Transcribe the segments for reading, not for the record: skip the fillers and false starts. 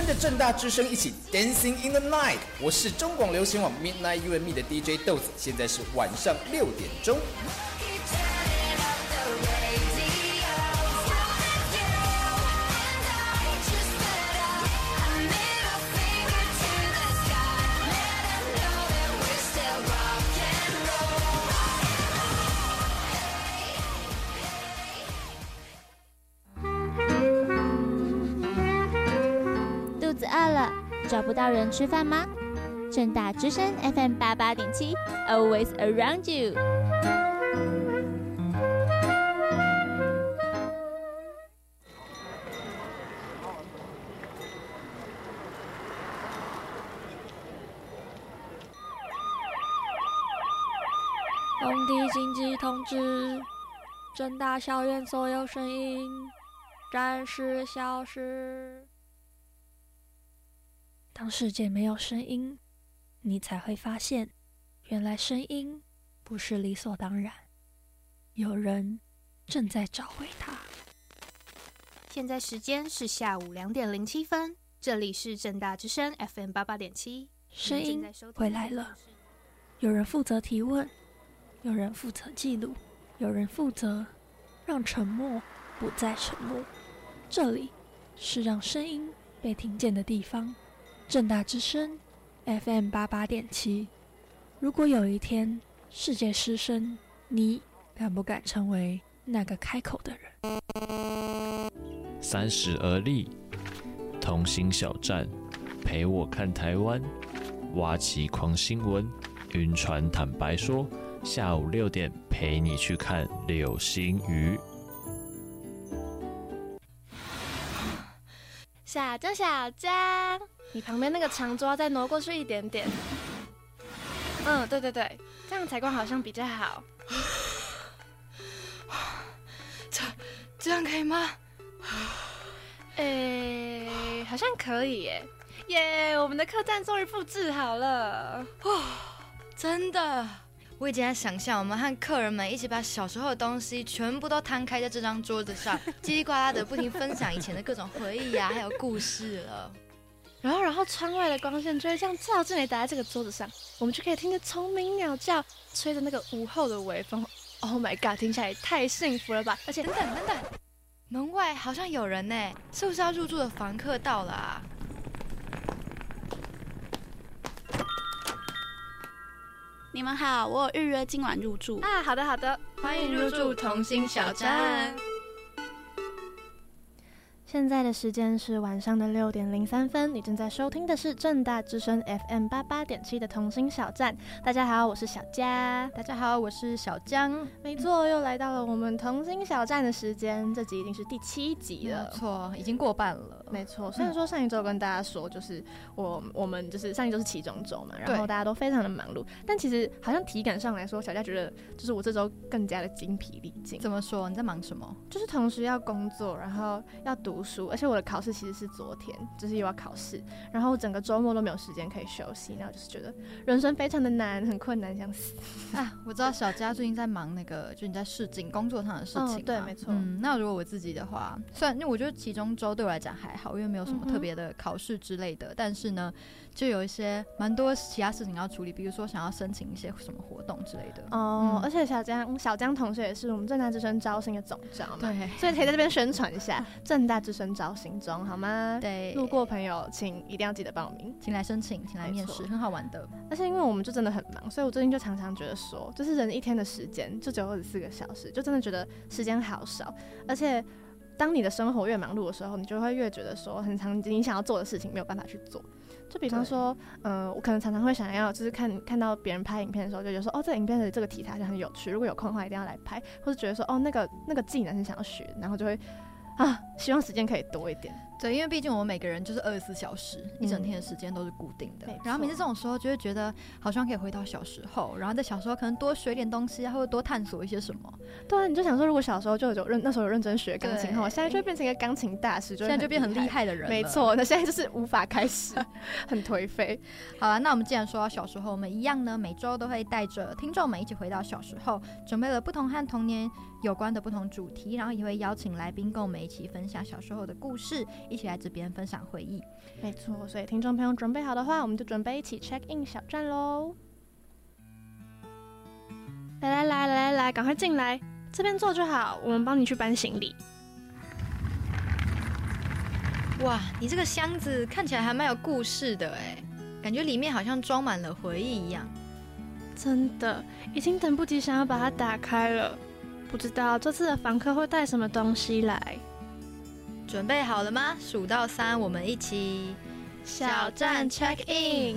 跟着政大之声一起 Dancing in the Night， 我是中广流行网 Midnight You and Me 的 DJ 豆子，现在是晚上6点钟。 肚子饿了，找不到人吃饭吗？政大之声 FM 88.7 Always Around You。 工地紧急通知，政大校园所有声音暂时消失。当世界没有声音，你才会发现，原来声音不是理所当然，有人正在找回它。 现在时间是下午2点07分，这里是政大之声 FM 88.7， 声音回来了，有人负责提问，有人负责记录，有人负责让沉默不再沉默。这里是让声音被听见的地方。政大之声 FM 88.7。如果有一天世界失声，你敢不敢成为那个开口的人 ？30而立，同心小站，陪我看台湾，挖起狂新闻，晕船坦白说，下午6点陪你去看流星雨。 小江，小江，你旁边那个长桌再挪过去一点点。对对对，这样采光好像比较好。这样可以吗？好像可以耶！耶，我们的客栈终于布置好了。 真的，我已经在想象我们和客人们一起把小时候的东西全部都摊开在这张桌子上，叽里呱啦的不停分享以前的各种回忆啊，还有故事了。 然后窗外的光线就会这样照进来，打在这个桌子上，我们就可以听着虫鸣鸟叫，吹着那个午后的微风。Oh my god， 听起来也太幸福了吧！而且等等，门外好像有人呢，是不是要入住的房客到了啊？ 你们好，我有预约今晚入住啊。好的， 欢迎入住同心小站。 现在的时间是晚上的6点03分，你正在收听的是政大之声 FM 88.7的同心小站。大家好，我是小佳。 大家好，我是小江。 没错，又来到了我们同心小站的时间，这集已经是第7集了。 没错，已经过半了。 没错，虽然说上一周跟大家说，就是我们就是上一周是期中周嘛，然后大家都非常的忙碌，但其实好像体感上来说，小佳觉得就是我这周更加的精疲力尽。 怎么说？你在忙什么？ 就是同时要工作，然后要读书，而且我的考试其实是昨天，就是又要考试，然后整个周末都没有时间可以休息，然后就是觉得人生非常的难，很困难，想死啊！我知道小佳最近在忙那个，就你在试镜工作上的事情。 对，没错。 那如果我自己的话，虽然因为我觉得期中周对我来讲还好，因为没有什么特别的考试之类的，但是呢，就有一些蛮多其他事情要处理，比如说想要申请一些什么活动之类的。 而且小江同学也是我们政大之声招新的总招嘛， 对， 所以可以在这边宣传一下政大之声招新中好吗？ 对， 路过朋友请一定要记得报名， 请来申请，请来面试，很好玩的。 而且因为我们就真的很忙，所以我最近就常常觉得说，就是人一天的时间就只有24个小时，就真的觉得时间好少，而且当你的生活越忙碌的时候，你就会越觉得说，很常你想要做的事情没有办法去做。就比方说，我可能常常会想要，就是看到别人拍影片的时候，就觉得说，这个影片的这个题材好像很有趣，如果有空的话一定要来拍，或者觉得说，那个技能是想要学，然后就会希望时间可以多一点。 对，因为毕竟我们每个人就是24小时，一整天的时间都是固定的。然后每次这种时候就会觉得好像可以回到小时候，然后在小时候可能多学点东西，或者多探索一些什么。 对啊，你就想说，如果小时候那时候有认真学钢琴，现在就会变成一个钢琴大师， 现在就变很厉害的人了。 没错，那现在就是无法开始，很颓废。 好了，那我们既然说到小时候，我们一样呢，每周都会带着听众们一起回到小时候，准备了不同和童年有关的不同主题，然后也会邀请来宾跟我们一起分享小时候的故事，一起来这边分享回忆。 没错，所以听众朋友准备好的话，我们就准备一起 check in 小站咯。来，赶快进来，这边坐就好，我们帮你去搬行李。 哇，你这个箱子看起来还蛮有故事的哎，感觉里面好像装满了回忆一样。 真的，已经等不及想要把它打开了。不知道这次的访客会带什么东西来？ 准备好了吗？数到3，我们一起小站 check in。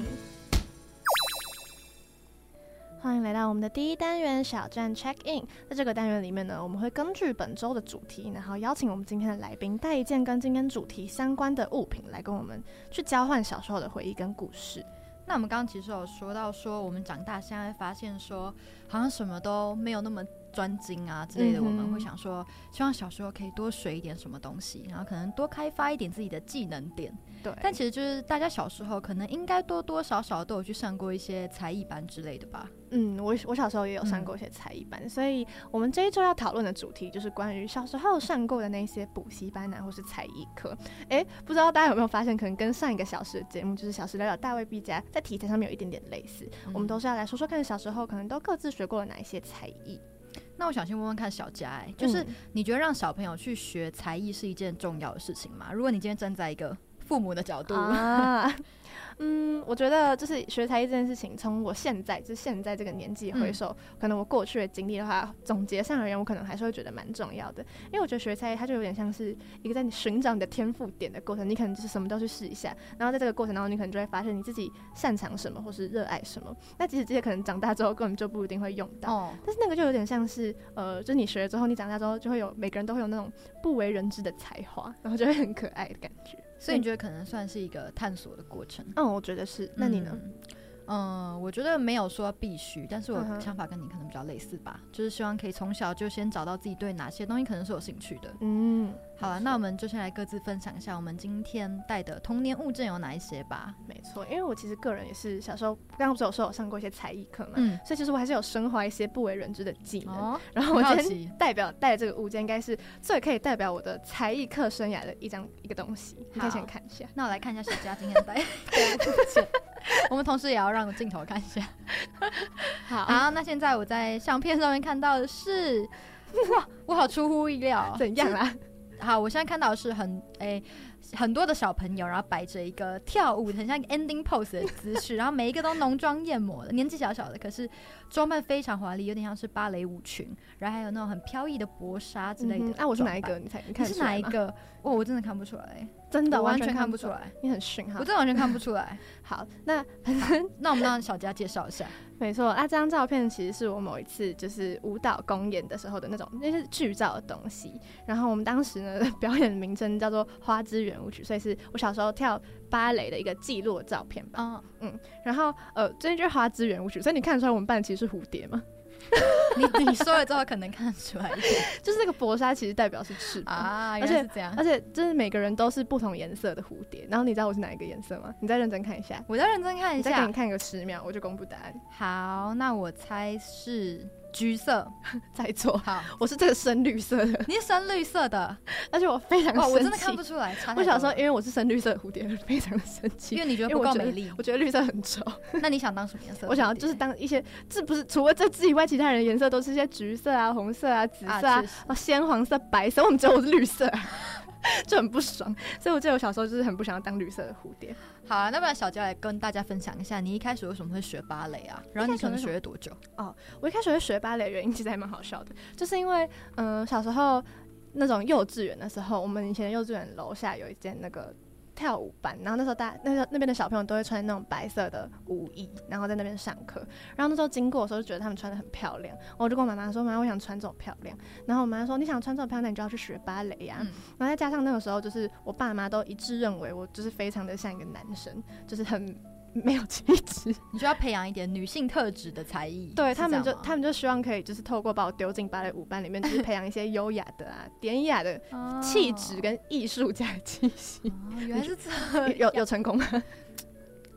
欢迎来到我们的第一单元小站 check in。在这个单元里面呢，我们会根据本周的主题，然后邀请我们今天的来宾带一件跟今天主题相关的物品来跟我们去交换小时候的回忆跟故事。 那我们刚刚其实有说到说，我们长大现在发现说，好像什么都没有那么专精啊之类的，我们会想说，希望小时候可以多学一点什么东西，然后可能多开发一点自己的技能点。 对， 但其实就是大家小时候可能应该多多少少都有去上过一些才艺班之类的吧。 我小时候也有上过一些才艺班，所以我们这一周要讨论的主题就是关于小时候上过的那些补习班啊，或是才艺课。不知道大家有没有发现，可能跟上一个小时的节目就是小时聊聊大卫毕加，在题材上面有一点点类似。我们都是要来说说看小时候可能都各自学过了哪一些才艺。 那我想先问问看小佳，就是你觉得让小朋友去学才艺是一件重要的事情吗？如果你今天站在一个父母的角度我觉得就是学才艺这件事情，从我现在这个年纪回首，可能我过去的经历的话，总结上而言，我可能还是会觉得蛮重要的。因为我觉得学才艺它就有点像是一个在你寻找你的天赋点的过程，你可能就是什么都去试一下，然后在这个过程当中，你可能就会发现你自己擅长什么或是热爱什么。那即使这些可能长大之后根本就不一定会用到，但是那个就有点像是就是你学了之后，你长大之后就会有每个人都会有那种不为人知的才华，然后就会很可爱的感觉。 所以你觉得可能算是一个探索的过程？ 我觉得是。那你呢？ 我觉得没有说必须，但是我想法跟你可能比较类似吧，就是希望可以从小就先找到自己对哪些东西可能是有兴趣的。好了，那我们就先来各自分享一下我们今天带的童年物证有哪一些吧。 没错，因为我其实个人也是小时候刚刚不是有说有上过一些才艺课嘛，所以其实我还是有深化一些不为人知的技能。然后我今天带的这个物件应该是最可以代表我的才艺课生涯的一个东西，你可以先看一下。 那我来看一下小佳今天带的物件。我们同时也要让镜头看一下。好，那现在我在相片上面看到的是，哇，我好出乎意料， 怎样啦？ 好，我现在看到的是很多的小朋友，然后摆着一个跳舞很像 ending pose 的姿势，然后每一个都浓妆艳抹的，年纪小小的，可是装扮非常华丽，有点像是芭蕾舞裙，然后还有那种很飘逸的薄纱之类的。 我是哪一个？你看是哪一个？我真的看不出来， 真的完全看不出来。 你很逊哈， 我真的完全看不出来。 好，那我们让小佳介绍一下。 没错，这张照片其实是我某一次就是舞蹈公演的时候的那是剧照的东西。然后我们当时呢表演的名称叫做《花之圆舞曲》，所以是我小时候跳芭蕾的一个记录的照片吧。然后这就是花之圆舞曲，所以你看得出来我们扮的其实是蝴蝶吗？ 你说了之后可能看得出来一点， 就是那个薄纱其实代表是翅膀啊，原来是这样。 而且就是每个人都是不同颜色的蝴蝶，然后你知道我是哪一个颜色吗？你再认真看一下， 我再认真看一下， 再给你看个10秒，我就公布答案。 好，那我猜是橘色。 猜错， 好， 我是这个深绿色的。 你是深绿色的， 而且我非常生气， 我真的看不出来。 我小时候因为我是深绿色的蝴蝶，非常的生气， 因为你觉得不够美丽。 我觉得绿色很丑。 那你想当什么颜色？ 我想要就是当一些，这不是除了这只以外，其他人的颜色都是一些橘色啊、红色啊、紫色啊、鲜黄色、白色，我们只有我是绿色。就很不爽，所以我记得我小时候就是很不想要当绿色的蝴蝶。 好，那不然小佳来跟大家分享一下，你一开始为什么会学芭蕾啊？然后你可能学了多久？ 我一开始会学芭蕾的原因其实还蛮好笑的，就是因为小时候那种幼稚园的时候，我们以前幼稚园楼下有一间那个跳舞班，然后那时候那边的小朋友都会穿那种白色的舞衣，然后在那边上课。然后那时候经过的时候就觉得他们穿得很漂亮，我就跟我妈妈说：“妈，我想穿这种漂亮。”然后我妈说：“你想穿这种漂亮，那你就要去学芭蕾呀。”然后再加上那个时候就是我爸妈都一致认为我就是非常的像一个男生，就是很没有气质， 你就要培养一点女性特质的才艺。 对，他们就希望可以就是透过把我丢进芭蕾舞班里面，就是培养一些优雅的啊、典雅的气质跟艺术家的气息。 原来是这样， 有成功吗？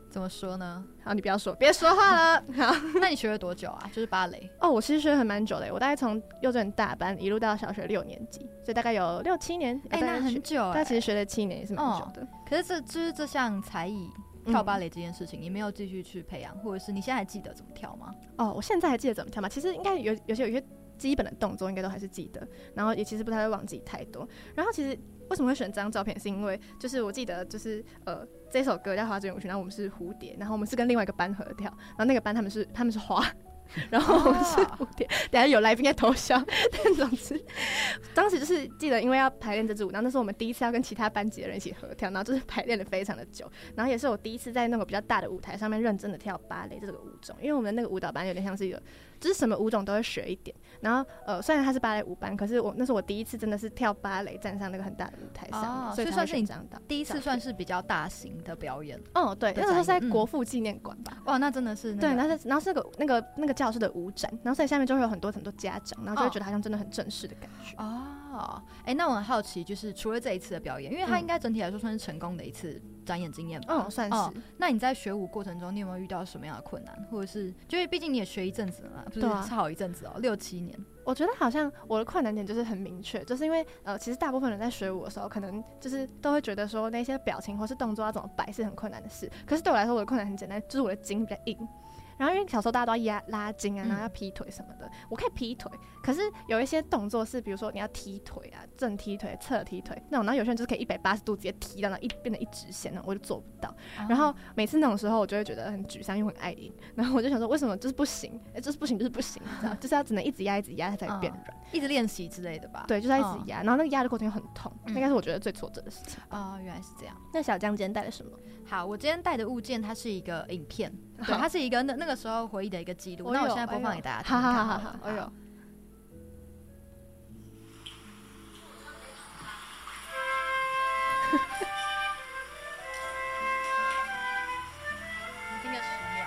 怎么说呢？ 好，你不要说，别说话了。好， 那你学了多久啊？就是芭蕾？ 哦，我其实学了很蛮久的，我大概从幼稚园大班一路到小学6年级，所以大概有6、7年。 那很久但其实学了7年也是蛮久的。 可是这项才艺跳芭蕾这件事情，你没有继续去培养，或者是你现在还记得怎么跳吗？ 哦，我现在还记得怎么跳吗？其实应该有些基本的动作应该都还是记得，然后也其实不太会忘记太多。然后其实为什么会选这张照片，是因为就是我记得就是这首歌叫《花之圆舞曲》，然后我们是蝴蝶，然后我们是跟另外一个班合跳，然后那个班他们是花。然后我们是蝴蝶，等下有来宾在偷笑，但总之当时就是记得，因为要排练这支舞，然后那是我们第一次要跟其他班级的人一起合跳，然后就是排练的非常的久，然后也是我第一次在那个比较大的舞台上面认真的跳芭蕾这个舞种，因为我们的那个舞蹈班有点像是一个，就是什么舞种都会学一点，然后虽然它是芭蕾舞班，可是那是我第一次真的是跳芭蕾站上那个很大的舞台上， 所以算是你第一次算是比较大型的表演。 对，那时候是在国父纪念馆吧。 哇，那真的是对，然后是那个教室的舞展，然后所以下面就会有很多家长，然后就会觉得好像真的很正式的感觉。 那我很好奇，就是除了这一次的表演，因为它应该整体来说算是成功的一次展演经验吧？ 算是。 那你在学舞过程中，你有没有遇到什么样的困难，或者是就是毕竟你也学一阵子了嘛，不是好一阵子6、7年？ 我觉得好像我的困难点就是很明确，就是因为其实大部分人在学舞的时候，可能就是都会觉得说那些表情或是动作要怎么摆是很困难的事。可是对我来说，我的困难很简单，就是我的筋比较硬。然后因为小时候大家都要拉筋啊，然后要劈腿什么的，我可以劈腿，可是有一些动作是，比如说你要踢腿啊，正踢腿、侧踢腿那种，然后有些人就是可以180度直接踢到那变成一直线，那我就做不到。然后每次那种时候，我就会觉得很沮丧，因为我很爱赢。然后我就想说，为什么就是不行？就是不行，就是不行，你知道，就是要只能一直压，它才会变软， 一直练习之类的吧？ 对，就是要一直压，然后那个压的过程又很痛，应该是我觉得最挫折的事情。 原来是这样。 那小江今天带了什么？ 好，我今天带的物件它是一个影片，对，它是一个那个时候回忆的一个记录。那我现在播放给大家听。 好， 听个10秒。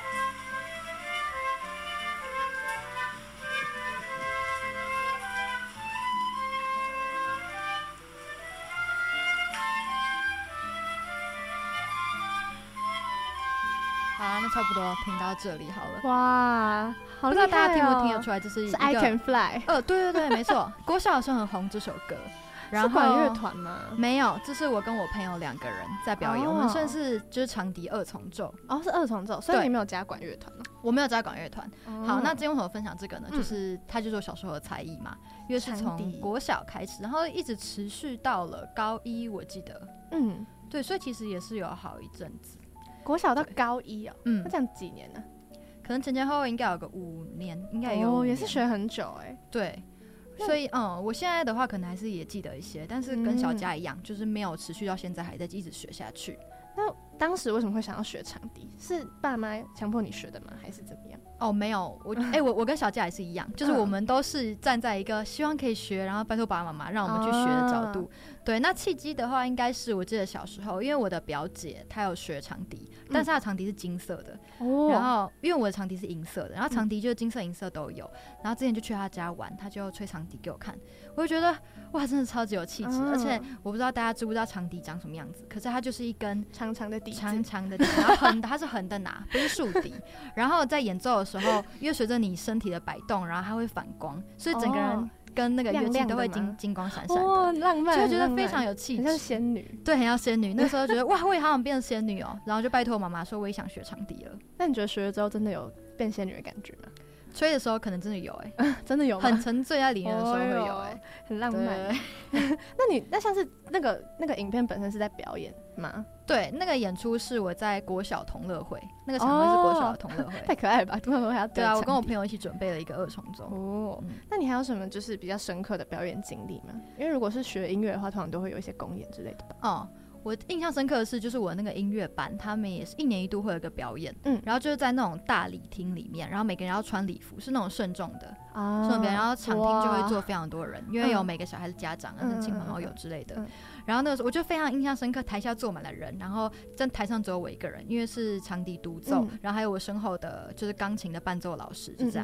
好，那差不多听到这里好了。 哇，好厉害哦！ 不知道大家听不听得出来，这是一个 I Can Fly。 对，没错。国小的时候很红这首歌。 是管乐团吗？ 没有，这是我跟我朋友2个人在表演，我们算是就是长笛2重奏。 是2重奏，所以你没有加管乐团吗？ 我没有加管乐团。好，那今天为什么分享这个呢？就是它就是我小时候的才艺嘛，因为是从国小开始，然后一直持续到了高1，我记得。对，所以其实也是有好一阵子。 国小到高1哦，那这样几年呢？ 可能前后应该有个5年，应该有也是学很久哎。 对。所以我现在的话可能还是也记得一些，但是跟小佳一样，就是没有持续到现在还在一直学下去。 那当时为什么会想要学长笛？是爸妈强迫你学的吗？还是怎么样？ 没有，我跟小佳也是一样，就是我们都是站在一个希望可以学，然后拜托爸爸妈妈让我们去学的角度。对，那契机的话，应该是我记得小时候，因为我的表姐她有学长笛，但是她的长笛是金色的，然后因为我的长笛是银色的，然后长笛就是金色、银色都有。然后之前就去她家玩，她就吹长笛给我看，我就觉得哇，真的超级有气质。而且我不知道大家知不知道长笛长什么样子，可是它就是一根长长的笛子， 然后它是横的拿，不是竖笛。然后在演奏的时候，因为随着你身体的摆动，然后它会反光，所以整个人跟那个乐器都会金光闪闪的， 浪漫， 就觉得非常有气质， 很像仙女。 对，很像仙女。那时候觉得哇，我也好想变成仙女哦，然后就拜托我妈妈说我也想学长笛了。 那你觉得学了之后真的有变仙女的感觉吗？ 吹的时候可能真的有真的有吗？ 很沉醉在里面的时候会有很浪漫。那像是那个影片本身是在表演吗？ 对，那个演出是我在国小同乐会，那个场会是国小的同乐会。 太可爱了吧！同乐会还要对啊，我跟我朋友一起准备了一个2重奏。 那你还有什么就是比较深刻的表演经历吗？因为如果是学音乐的话，通常都会有一些公演之类的吧。 我印象深刻的是，就是我那个音乐班，他们也是1年1度会有一个表演，然后就是在那种大礼厅里面，然后每个人要穿礼服，是那种慎重的，慎重表演，然后场厅就会坐非常多人，因为有每个小孩的家长啊、亲朋好友之类的。然后那个时候我就非常印象深刻，台下坐满了人，然后在台上只有我一个人，因为是长笛独奏，然后还有我身后的就是钢琴的伴奏老师，就这样。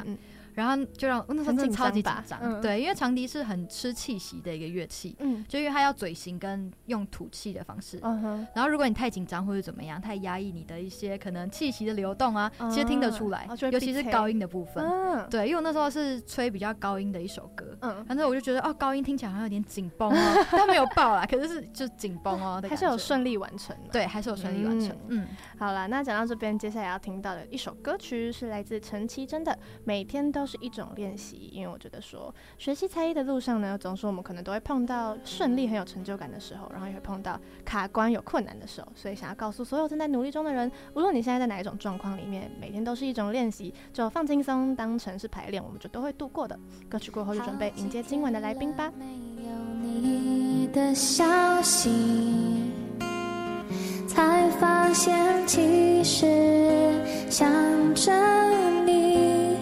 然后就让我那时候真的超级紧张， 嗯， 对，因为长笛是很吃气息的一个乐器，就因为它要嘴型跟用吐气的方式，然后如果你太紧张或者怎么样，太压抑你的一些可能气息的流动啊，其实听得出来，尤其是高音的部分，对，因为我那时候是吹比较高音的一首歌，反正我就觉得高音听起来好像有点紧绷哦，但没有爆啦，可是就紧绷哦， 还是有顺利完成， 对，还是有顺利完成， 好啦，那讲到这边，接下来要听到的一首歌曲是来自陈绮贞的《每天都是一种练习》。因为我觉得说，学习才艺的路上呢，总是我们可能都会碰到顺利很有成就感的时候，然后也会碰到卡关有困难的时候，所以想要告诉所有正在努力中的人，无论你现在在哪一种状况里面，每天都是一种练习，就放轻松，当成是排练，我们就都会度过的。歌曲过后就准备迎接今晚的来宾吧。 没有你的消息，才发现其实想着你，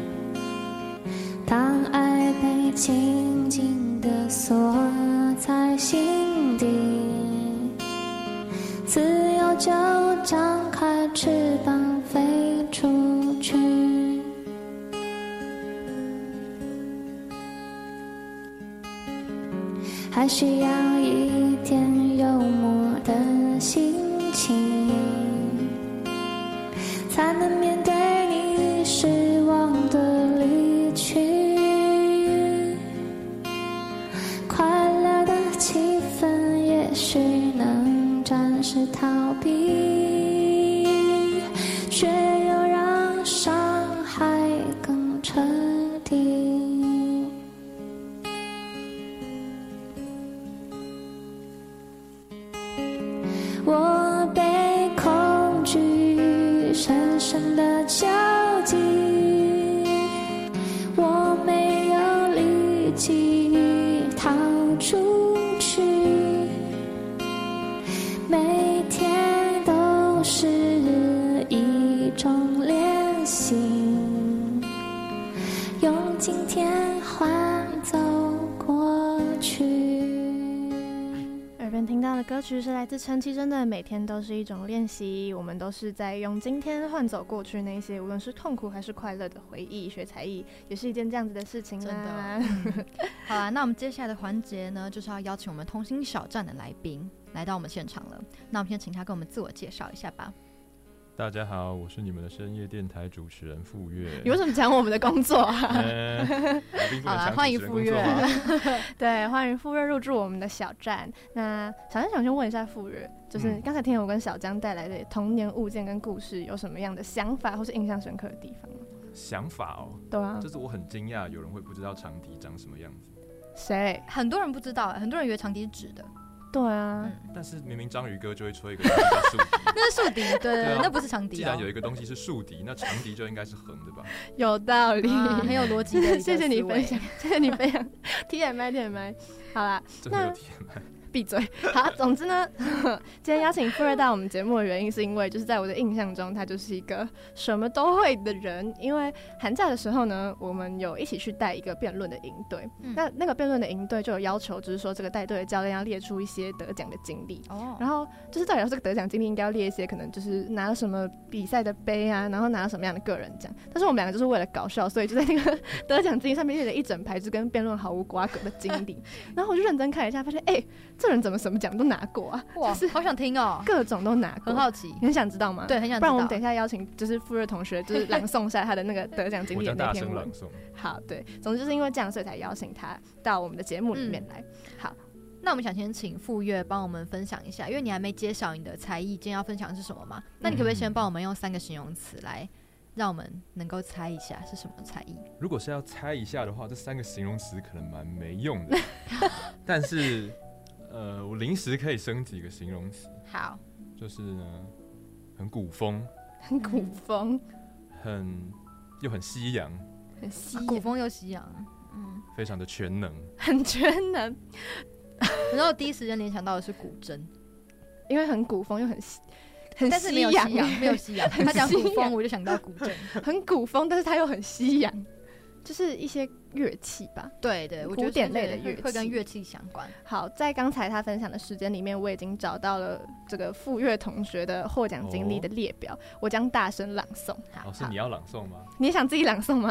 当爱被紧紧地锁在心底，自由就张开翅膀飞出去，还需要一点幽默的心情，才能面对你失望的离去，快乐的气氛也许能暂时逃避，却又让伤害更彻底。我被恐惧深深地囚禁，我没有力气逃出去，每天都是一种练习，用今天换走过去。 耳边听到的歌曲是来自陈绮贞的《每天都是一种练习》，我们都是在用今天换走过去那些无论是痛苦还是快乐的回忆。学才艺也是一件这样子的事情啦。 真的。好啦，那我们接下来的环节呢，就是要邀请我们同心小站的来宾来到我们现场了。那我们先请他跟我们自我介绍一下吧。 大家好，我是你们的深夜电台主持人傅月。 你为什么讲我们的工作啊？ 好啦， 欢迎傅月。对，欢迎傅月入驻我们的小站。那小江想先问一下傅月，就是刚才听我跟小江带来的童年物件跟故事，有什么样的想法或是印象深刻的地方吗？ 想法哦， 对啊， 就是我很惊讶有人会不知道长笛长什么样子。 谁？ 很多人不知道，很多人以为长笛是直的。 对啊， 但是明明章鱼哥就会吹一个东西叫竖笛， 那是竖笛，对，那不是长笛。 既然有一个东西是竖笛，那长笛就应该是横的吧？ 有道理， 很有逻辑的。 谢谢你分享，谢谢你分享。TMI，好啦， 真的有 TMI。 闭嘴。好，总之呢，今天邀请傅月到我们节目的原因，是因为就是在我的印象中，他就是一个什么都会的人。因为寒假的时候呢，我们有一起去带一个辩论的营队，那个辩论的营队就有要求，就是说这个带队的教练要列出一些得奖的经历，然后就是到底这个得奖经历应该要列一些可能就是拿了什么比赛的杯啊，然后拿了什么样的个人奖。但是我们两个就是为了搞笑，所以就在那个得奖经历上面列了一整排，就跟辩论毫无瓜葛的经历。然后我就认真看了一下，发现这人怎么什么奖都拿过啊？ 哇， 就是好想听哦， 各种都拿过， 很好奇， 很想知道吗？ 对，很想知道。 不然我们等一下邀请就是傅月同学，就是朗诵下他的那个得奖经历的那篇文。 我大声朗诵。 好，对，总之就是因为这样，所以才邀请他到我们的节目里面来。好， 那我们想先请傅月帮我们分享一下，因为你还没揭晓你的才艺，今天要分享的是什么吗？那你可不可以先帮我们用3个形容词来让我们能够猜一下是什么才艺？ 如果是要猜一下的话，这3个形容词可能蛮没用的，但是我临时可以升几个形容词。 好， 就是呢，很古风， 很古风， 又很西洋， 很西洋， 古风又西洋， 非常的全能， 很全能。 然后第一时间联想到的是古筝， 因为很古风又很西但是没有西洋，没有西洋。他讲古风，我就想到古筝， 很古风，但是他又很西洋，就是一些乐器吧。 对对， 古典类的乐器会跟乐器相关。 好，在刚才他分享的时间里面，我已经找到了这个傅月同学的获奖经历的列表，我将大声朗诵。 是你要朗诵吗？ 你也想自己朗诵吗？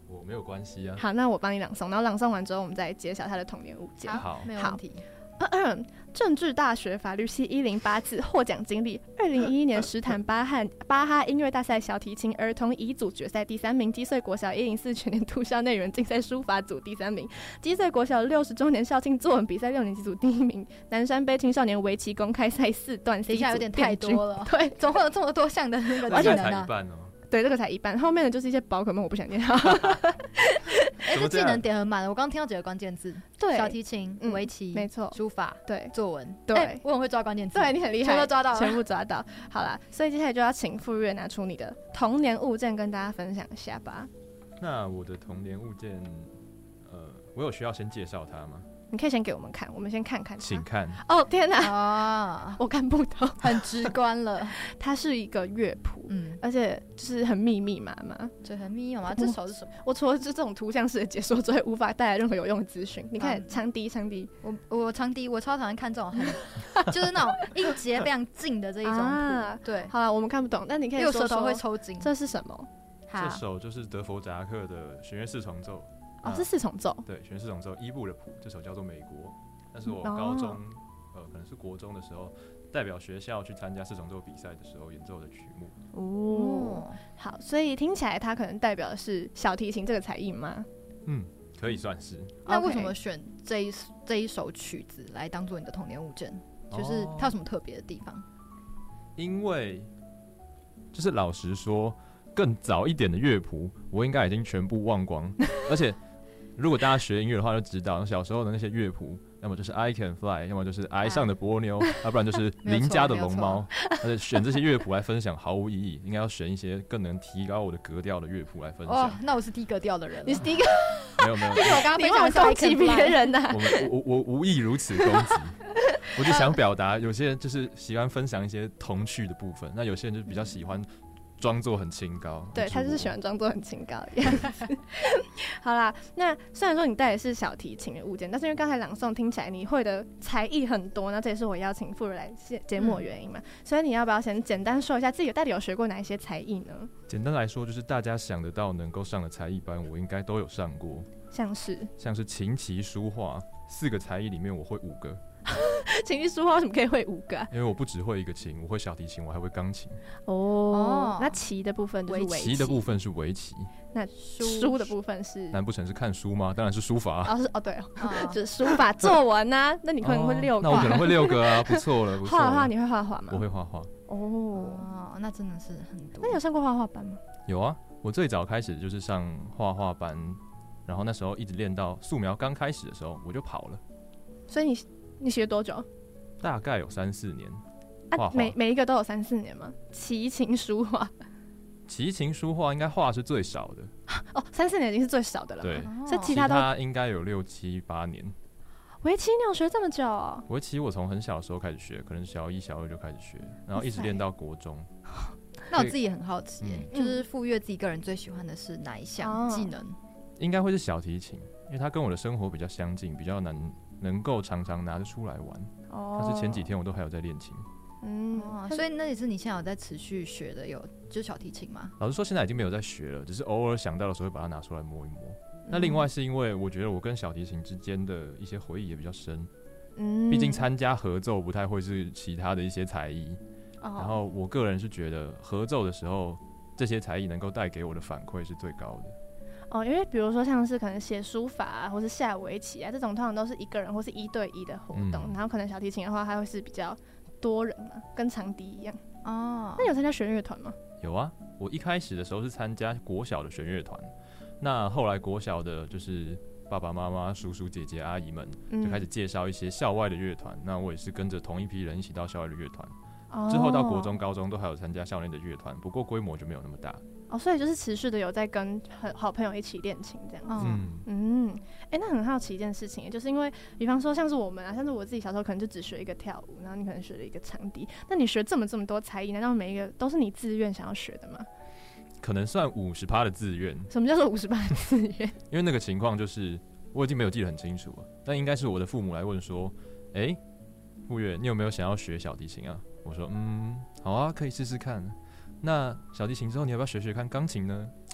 我没有关系啊。 好，那我帮你朗诵，然后朗诵完之后，我们再揭晓他的童年物件。 好， 没有问题。 政治大学法律系108次获奖经历：2011年史坦巴哈音乐大赛小提琴儿童乙组决赛第3名，基穗国小104全年度校内人竞赛书法组第3名，基穗国小60周年校庆作文比赛6年级组第1名，南山杯青少年围棋公开赛4段 C 组， 等一下有点太多了， 对， 总会有这么多项的那个技能啊。 才一半哦。 对，这个才一半，后面的就是一些宝可梦，我不想念。 这技能点很满，我刚刚听到几个关键字， 对， 小提琴、围棋， 没错， 书法， 对， 作文， 对， 我很会抓关键字， 对你很厉害， 全都抓到了， 全部抓到。好啦，所以接下来就要请傅月拿出你的童年物件跟大家分享一下吧。 那我的童年物件，我有需要先介绍它吗？ 你可以先给我们看，我们先看看。 请看。 哦天哪！ 啊， 我看不懂， 很直观了。 它是一个乐谱，而且就是很密密麻麻。 对，很密密麻麻。这首是什么？ 我除了这种图像式的解说之外，无法带来任何有用的资讯。你看长笛， 我长笛，我超讨厌看这种很就是那种音节非常近的这一种谱。对， 好了，我们看不懂，但你可以说舌头会抽筋。 这是什么？ 这首就是德弗扎克的弦乐四重奏。 哦，是4重奏。 对，弦乐四重奏1部的谱，这首叫做《美国》，那是我高中，可能是国中的时候，代表学校去参加4重奏比赛的时候演奏的曲目。 哦，好，所以听起来它可能代表的是小提琴这个才艺吗？ 可以算是。 那为什么选这一首曲子来当做你的童年物件？就是它有什么特别的地方？ 因为就是老实说，更早一点的乐谱，我应该已经全部忘光，而且。如果大家学音乐的话，就知道小时候的那些乐谱，要么就是 I Can Fly， 要么就是崖上的波妞，要不然就是邻家的龙猫。而且选这些乐谱来分享毫无意义，应该要选一些更能提高我的格调的乐谱来分享。 那我是低格调的人， 你是第一个？ 没有， 毕竟我刚刚分享攻击别人的。 我无意如此攻击，我就想表达，有些人就是喜欢分享一些童趣的部分，那有些人就比较喜欢。装作很清高， 对，他就是喜欢装作很清高的样子。好啦，那虽然说你带的是小提琴的物件，但是因为刚才朗诵听起来你会的才艺很多，那这也是我邀请傅来节目的原因嘛。所以你要不要先简单说一下自己到底有学过哪一些才艺呢？ 简单来说，就是大家想得到能够上的才艺班，我应该都有上过。 像是琴棋书画4个才艺里面，我会5个。 琴棋书画为什么可以会5个啊？ 因为我不只会一个琴，我会小提琴，我还会钢琴。 那棋的部分就是围棋。 棋的部分是围棋。 那书的部分是？ 难不成是看书吗？当然是书法啊。 对就是书法作文啊。那你可能会6个。 那我可能会6个啊，不错了，不错了。 画你会画画吗？ 我会画画。 那真的是很多。 那你有上过画画班吗？ 有啊，我最早开始就是上画画班，然后那时候一直练到素描刚开始的时候我就跑了。 所以你学多久？ 大概有3-4年。 每一个都有3-4年吗？棋琴书画。 棋琴书画应该画是最少的。 3-4年已经是最少的了。 对， 所以其他应该有6-7-8年。 围棋你有学这么久哦？ 围棋我从很小的时候开始学，可能小1、小2就开始学，然后一直练到国中。 那我自己也很好奇，就是傅月自己个人最喜欢的是哪一项技能？ 应该会是小提琴，因为它跟我的生活比较相近，比较能够常常拿得出来玩。但是前几天我都还有在练琴。 所以那也是你现在有在持续学的，就是小提琴吗？ 老实说，现在已经没有在学了，只是偶尔想到的时候会把它拿出来摸一摸。那另外是因为我觉得我跟小提琴之间的一些回忆也比较深。毕竟参加合奏不太会是其他的一些才艺。然后我个人是觉得合奏的时候，这些才艺能够带给我的反馈是最高的。 因为比如说像是可能写书法啊，或是下围棋啊，这种通常都是1个人或是1对1的活动，然后可能小提琴的话，它会是比较多人嘛，跟长笛一样。那你有参加弦乐团吗？ 有啊，我一开始的时候是参加国小的弦乐团，那后来国小的就是爸爸妈妈、叔叔姐姐、阿姨们就开始介绍一些校外的乐团，那我也是跟着同一批人一起到校外的乐团。之后到国中、高中都还有参加校内的乐团，不过规模就没有那么大。 所以就是持续的有在跟好朋友一起练琴这样子。那很好奇一件事情，就是因为比方说像是我们啊，像是我自己小时候可能就只学一个跳舞，然后你可能学了一个长笛，那你学这么多才艺，难道每一个都是你自愿想要学的吗？ 可能算50%的自愿。 什么叫做50%的自愿？ 因为那个情况就是我已经没有记得很清楚了，但应该是我的父母来问说：“傅月，你有没有想要学小提琴啊？”我说：“好啊，可以试试看。那小提琴之后，你要不要学学看钢琴呢？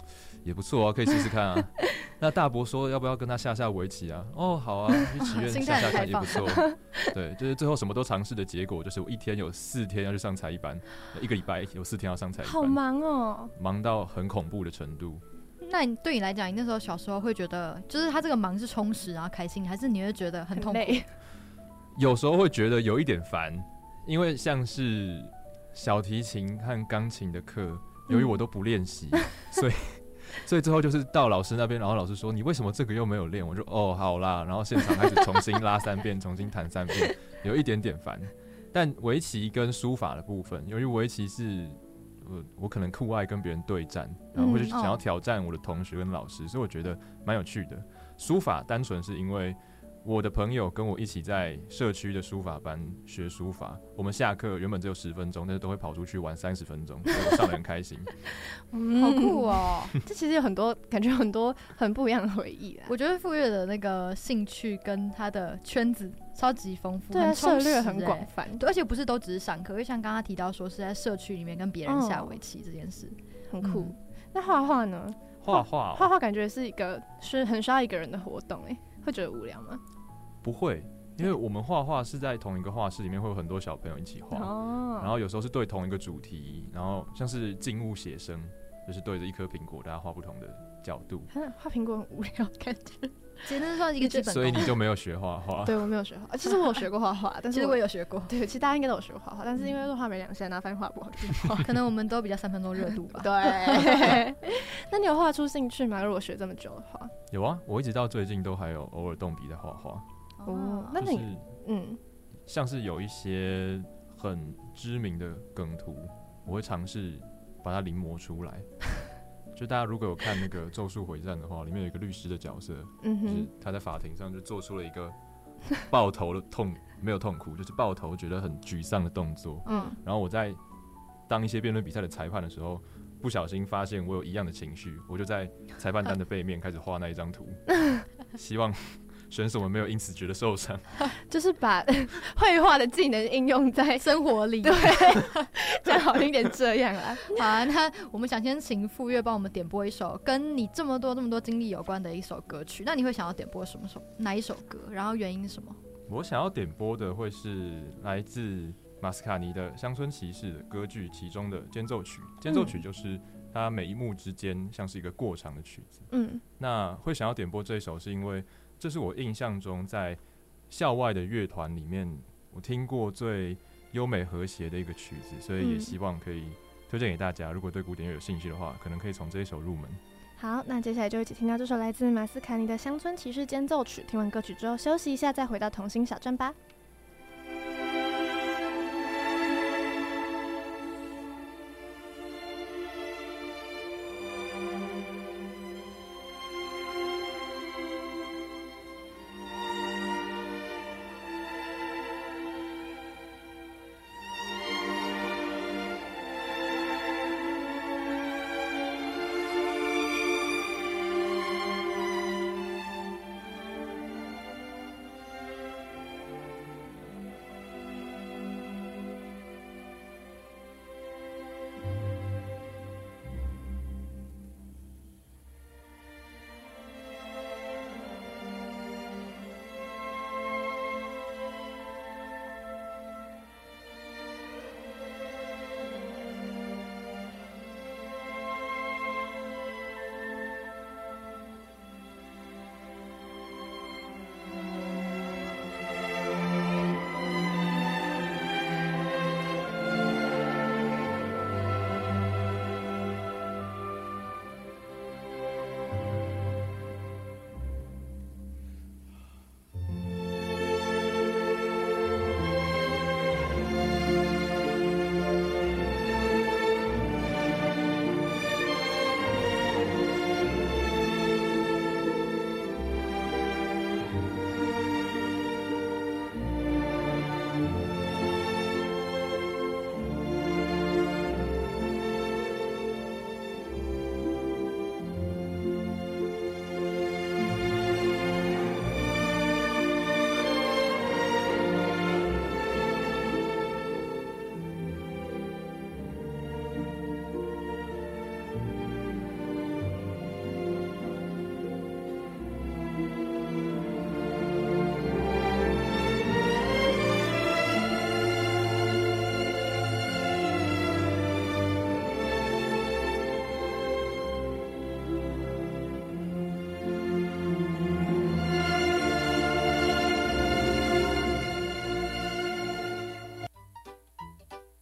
也不错啊，可以试试看啊。那大伯说要不要跟他下围棋啊？哦，好啊，去棋院下看也不错。对，就是最后什么都尝试的结果，就是我一天有4天要去上才艺班，一个礼拜有4天要上才艺班， 好忙哦， 忙到很恐怖的程度。 那对你来讲，你那时候小时候会觉得，就是他这个忙是充实然后开心，还是你会觉得很痛苦？ 有时候会觉得有一点烦，因为像是小提琴和钢琴的课，由于我都不练习，所以最后就是到老师那边，然后老师说你为什么这个又没有练？我就哦好啦，然后现场开始重新拉3遍，重新弹3遍，有一点点烦。但围棋跟书法的部分，由于围棋是我可能酷爱跟别人对战，然后会想要挑战我的同学跟老师，所以我觉得蛮有趣的。书法单纯是因为我的朋友跟我一起在社区的书法班学书法，我们下课原本只有10分钟，但是都会跑出去玩30分钟，所以我上得很开心。 好酷哦！这其实有很多感觉，很多很不一样的回忆啦。 我觉得傅岳的那个兴趣跟他的圈子超级丰富， 对，涉猎很广泛， 对，而且不是都只是上课，因为像刚刚提到说是在社区里面跟别人下围棋这件事， 很酷。那画画呢？ 画画感觉是很需要一个人的活动，会觉得无聊吗？ 不会，因为我们画画是在同一个画室里面，会有很多小朋友一起画，然后有时候是对同一个主题，然后像是静物写生，就是对着一颗苹果，大家画不同的角度。 画苹果很无聊，感觉。 其实算一个基本功。 所以你就没有学画画？ 对，我没有学画。其实我有学过画画，但是其实我也有学过。 对，其实大家应该都有学过画画，但是因为画没2下，然后发现画不好看。 可能我们都比较3分钟热度吧。 对。那你有画出兴趣吗？如果学这么久的话？ 有啊，我一直到最近都还有偶尔动笔在画画。 哦，那你像是有一些很知名的梗图，我会尝试把它临摹出来。就大家如果有看那个《咒术回战》的话，里面有一个律师的角色，就是他在法庭上就做出了一个抱头的没有痛苦，就是抱头觉得很沮丧的动作。然后我在当一些辩论比赛的裁判的时候，不小心发现我有一样的情绪，我就在裁判单的背面开始画那一张图，希望选手们没有因此觉得受伤， 就是把绘画的技能应用在生活里。 对，讲好听点这样啊。 好啊，那我们想先请傅岳帮我们点播一首跟你这么多经历有关的一首歌曲。那你会想要点播哪一首歌？然后原因是什么？ 我想要点播的会是来自马斯卡尼的《乡村骑士》的歌剧其中的间奏曲。间奏曲就是它每一幕之间像是一个过场的曲子。那会想要点播这一首是因为这是我印象中在校外的乐团里面我听过最优美和谐的一个曲子，所以也希望可以推荐给大家。如果对古典乐有兴趣的话，可能可以从这一首入门。 好，那接下来就一起听到这首来自马斯卡尼的《乡村骑士间奏曲》。听完歌曲之后休息一下，再回到童心小站吧。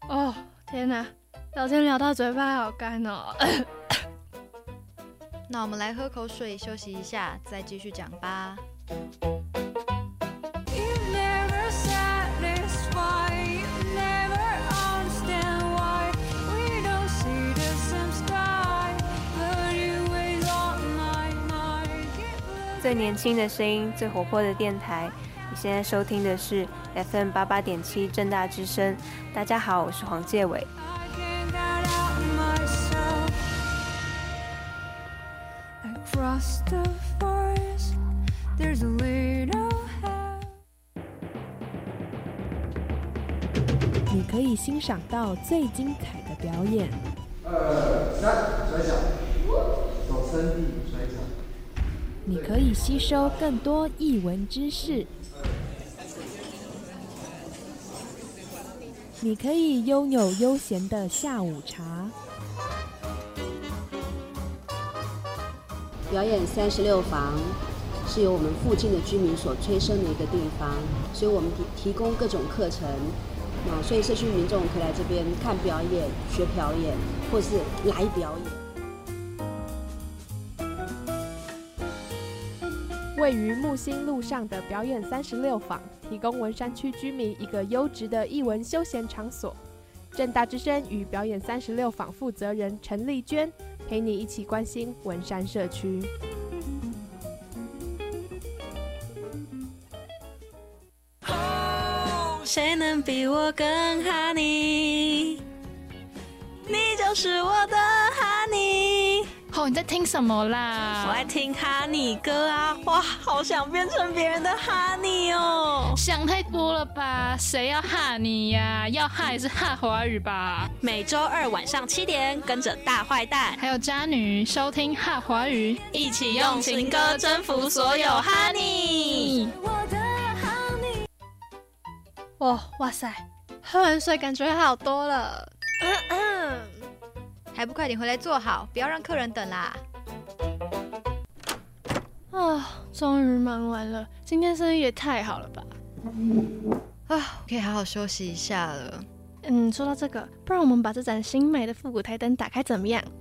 哦，天哪，聊天聊到嘴巴好干哦。 那我们来喝口水休息一下，再继续讲吧。 最年轻的声音，最活泼的电台。你现在收听的是 FM 88.7政大之声。大家好，我是黄介伟。 你可以欣赏到最精彩的表演。 2、3，甩脚，手撑地甩脚。 你可以吸收更多艺文知识。你可以拥有悠闲的下午茶。 表演36房是由我们附近的居民所催生的一个地方，所以我们提供各种课程。那所以社区民众可以来这边看表演、学表演，或是来表演。 位于木星路上的表演36坊，提供文山区居民一个优质的艺文休闲场所。政大之声与表演36坊负责人陈丽娟陪你一起关心文山社区。 谁能比我更 honey？ 你就是我的 honey。 哦，你在听什么啦？ 我在听哈尼歌啊！哇，好想变成别人的哈尼哦！ 想太多了吧？谁要哈你呀？要哈也是哈华语吧？ 每周2晚上7点，跟着大坏蛋还有渣女收听哈华语， 一起用情歌征服所有哈尼。 哇塞，喝完水感觉好多了。 还不快点回来坐好，不要让客人等啦！ 终于忙完了，今天生意也太好了吧！ 可以好好休息一下了。 说到这个，不然我们把这盏新买的复古台灯打开怎么样？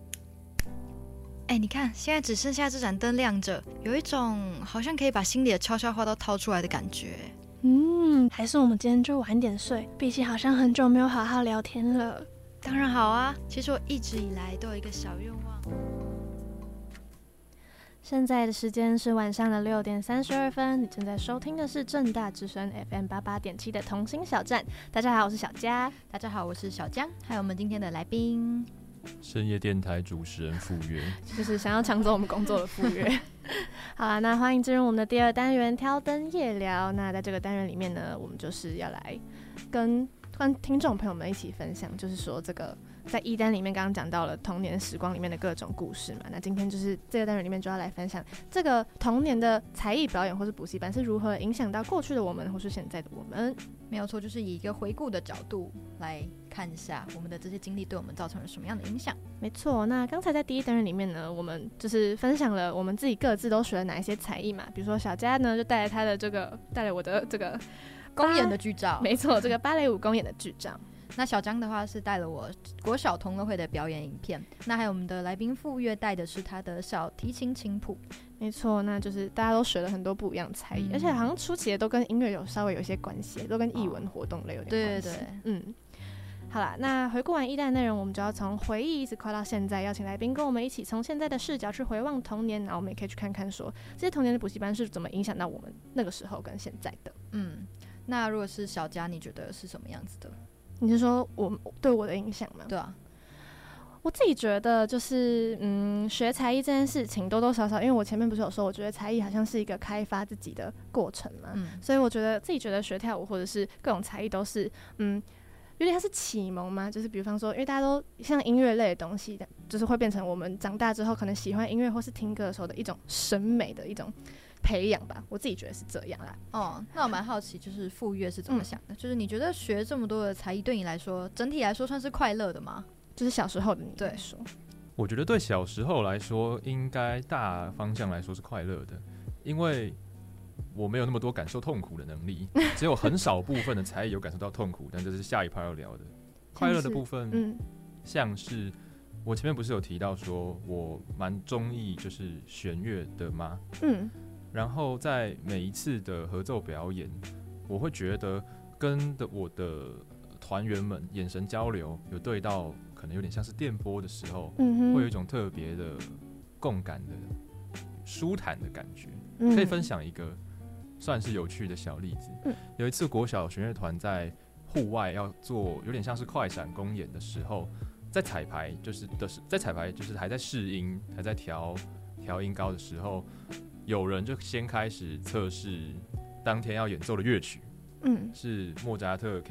你看，现在只剩下这盏灯亮着，有一种好像可以把心里的悄悄话都掏出来的感觉。 还是我们今天就晚点睡，毕竟好像很久没有好好聊天了。 当然好啊，其实我一直以来都有一个小愿望。 现在的时间是晚上的6点32分，你正在收听的是政大之声 FM 88.7的同心小站。大家好，我是小佳。 大家好，我是小江，还有我们今天的来宾， 深夜电台主持人傅约， 就是想要抢走我们工作的傅约。好啦，那欢迎进入我们的第2单元挑灯夜聊。那在这个单元里面呢，我们就是要来跟听众朋友们一起分享，就是说这个在1单里面刚刚讲到了童年时光里面的各种故事嘛。那今天就是这个单元里面就要来分享这个童年的才艺表演或是补习班是如何影响到过去的我们或是现在的我们。 没有错，就是以一个回顾的角度来看一下我们的这些经历对我们造成了什么样的影响。 没错，那刚才在第1单元里面呢，我们就是分享了我们自己各自都学了哪一些才艺嘛。比如说小佳呢就带了我的这个公演的剧照， 没错，这个芭蕾舞公演的剧照。 那小江的话是带了我国小同乐会的表演影片，那还有我们的来宾傅约带的是他的小提琴琴谱。 没错，那就是大家都学了很多不一样的才艺，而且好像初期的都跟音乐稍微有一些关系，都跟艺文活动类有点关系。对，好啦，那回顾完1单的内容，我们就要从回忆一直快到现在，邀请来宾跟我们一起从现在的视角去回望童年，然后我们也可以去看看说这些童年的补习班是怎么影响到我们那个时候跟现在的。 那如果是小佳，你觉得是什么样子的？ 你是说对我的影响吗？ 对啊， 我自己觉得就是学才艺这件事情多多少少，因为我前面不是有说我觉得才艺好像是一个开发自己的过程嘛，所以我自己觉得学跳舞或者是各种才艺都是有点像是启蒙嘛，就是比方说因为大家都像音乐类的东西，就是会变成我们长大之后可能喜欢音乐或是听歌的时候的一种审美的一种培养吧，我自己觉得是这样啦。 那我蛮好奇，就是傅约是怎么想的？就是你觉得学这么多的才艺，对你来说，整体来说算是快乐的吗？ 就是小时候的你来说， 我觉得对小时候来说，应该大方向来说是快乐的，因为我没有那么多感受痛苦的能力，只有很少部分的才艺有感受到痛苦，但这是下一趴要聊的。 快乐的部分，像是我前面不是有提到说我蛮中意就是弦乐的吗？然后在每一次的合奏表演，我会觉得跟我的团员们眼神交流，有对到可能有点像是电波的时候，会有一种特别的共感的舒坦的感觉。可以分享一个算是有趣的小例子。有一次国小弦乐团在户外要做有点像是快闪公演的时候，在彩排就是还在试音，还在调音高的时候，有人就先开始测试当天要演奏的乐曲，是莫扎特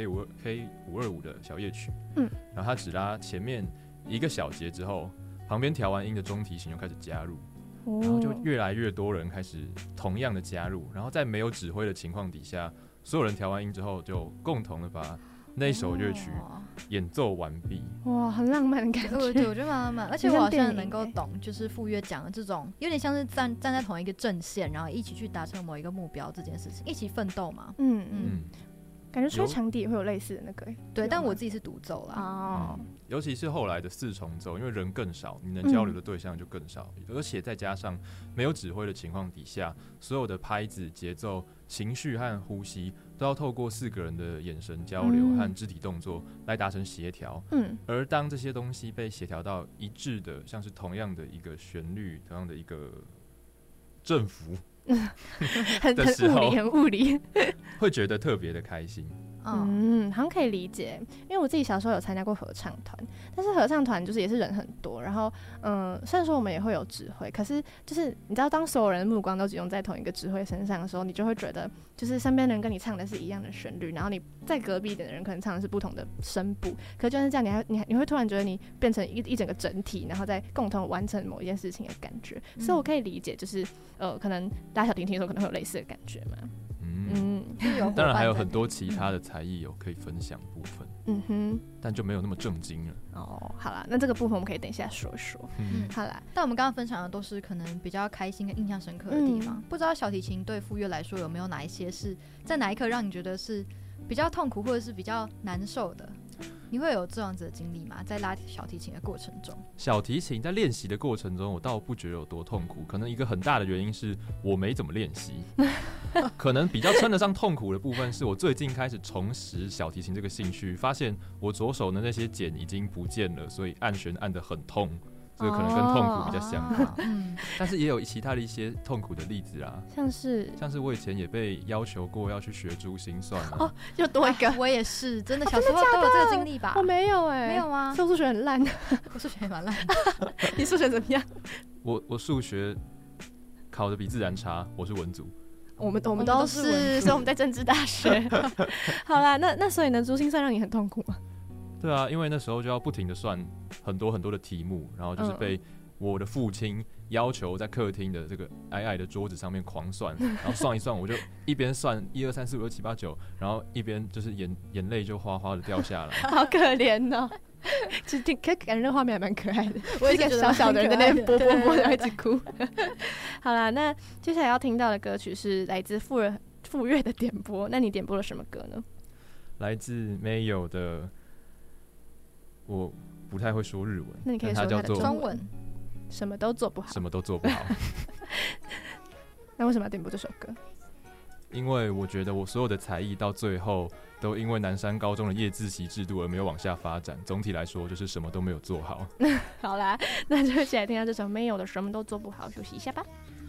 K525 的小夜曲，然后他只拉前面1个小节之后，旁边调完音的中提琴就开始加入，然后就越来越多人开始同样的加入，然后在没有指挥的情况底下，所有人调完音之后就共同的把那首乐曲演奏完毕。 哇，很浪漫的感觉。 对，我觉得蛮浪漫，而且我好像能够懂，就是傅约讲的这种，有点像是站在同一个阵线，然后一起去达成某一个目标这件事情，一起奋斗嘛。 感觉吹长笛也会有类似的那个。 对，但我自己是独奏啦。 尤其是后来的4重奏，因为人更少，你能交流的对象就更少，而且再加上没有指挥的情况底下，所有的拍子、节奏、情绪和呼吸都要透过4个人的眼神交流和肢体动作来达成协调。而当这些东西被协调到一致的，像是同样的一个旋律、同样的一个振幅的时候， 很物理， 会觉得特别的开心。 好像可以理解，因为我自己小时候有参加过合唱团，但是合唱团就是也是人很多，然后虽然说我们也会有指挥，可是就是你知道，当所有人的目光都集中在同一个指挥身上的时候，你就会觉得就是身边的人跟你唱的是一样的旋律，然后你在隔壁的人可能唱的是不同的声部，可是就算是这样，你会突然觉得你变成一整个整体，然后再共同完成某一件事情的感觉。所以我可以理解，就是可能拉小提琴的时候可能会有类似的感觉嘛。 当然还有很多其他的才艺有可以分享部分，但就没有那么正经了。 好啦，那这个部分我们可以等一下说说。好啦， 但我们刚刚分享的都是可能比较开心跟印象深刻的地方，不知道小提琴对傅约来说有没有哪一些是在哪一刻让你觉得是比较痛苦或者是比较难受的？你会有这样子的经历吗？在拉小提琴的过程中， 小提琴在练习的过程中，我倒不觉得有多痛苦。可能一个很大的原因是我没怎么练习，可能比较称得上痛苦的部分是我最近开始重拾小提琴这个兴趣，发现我左手的那些茧已经不见了，所以按弦按得很痛。这个可能跟痛苦比较相关，但是也有其他的一些痛苦的例子啦，像是我以前也被要求过要去学珠心算啊， 就多一个， 我也是，真的小时候都有这个经历吧？ 我没有没有吗？ 数学很烂， 我数学也蛮烂， 你数学怎么样？ 我数学考得比自然差，我是文组。 我们都是，所以我们在政治大学。好啦，那所以呢，珠心算让你很痛苦吗？ 对啊，因为那时候就要不停的算很多很多的题目，然后就是被我的父亲要求在客厅的这个矮矮的桌子上面狂算，然后算一算，我就一边算1、2、3、4、5、6、7、8、9，然后一边就是眼泪就哗哗的掉下来， 好可怜哦。其实感觉那画面还蛮可爱的，我一个小小的人在那边啵，然后一直哭。好啦，那接下来要听到的歌曲是来自傅约的点播，那你点播了什么歌呢？ 来自 Mayo 的。我不太会说日文， 那你可以说它的中文。什么都做不好， 什么都做不好。 那为什么要点播这首歌？ 因为我觉得我所有的才艺到最后都因为南山高中的夜自习制度而没有往下发展。总体来说，就是什么都没有做好。 好啦，那就一起来听到这首没有的什么都做不好，休息一下吧。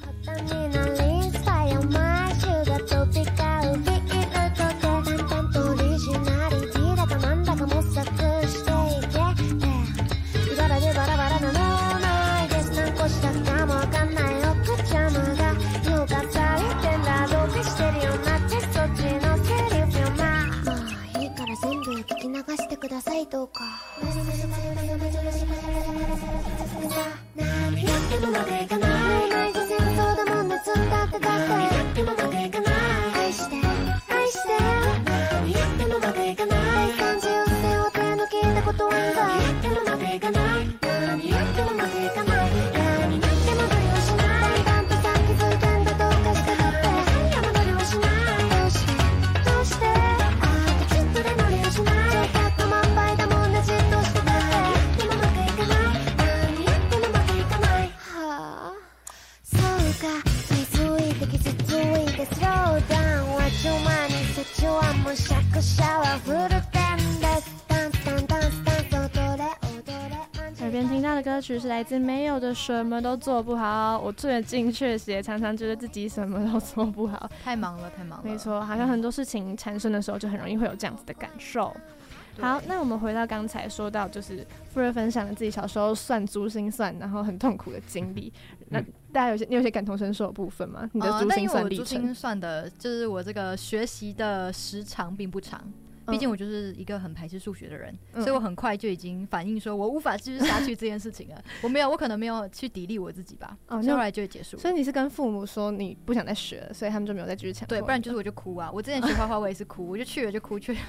どうか何やってもうまくいかないないと戦争だもんね積んだってだって何やってもうまくいかない愛して愛して何やってもうまくいかない感じを背負って抜けたことは何やってもうまくいかない何やってもうまくいかない何やっても無理はしないだんだん気づいてんだどうかしてたって何やも無理はしないどうしてああちょっとで無理はしない100万倍だもんね歌曲是来自没有的什么都做不好。我最近确实也常常觉得自己什么都做不好， 太忙了。 没错，好像很多事情产生的时候就很容易会有这样子的感受。好，那我们回到刚才说到，就是富瑞分享了自己小时候算珠心算，然后很痛苦的经历。那大家你有些感同身受的部分吗？你的珠心算历程？ 但因为我珠心算的，就是我这个学习的时长并不长。毕竟我就是一个很排斥数学的人，所以我很快就已经反映说我无法继续下去这件事情了。我可能没有去砥砺我自己吧，所以后来就会结束。 所以你是跟父母说你不想再学了，所以他们就没有再继续强迫？ 对，不然就是我就哭啊。我之前学画画我也是哭，我就去了就哭去。为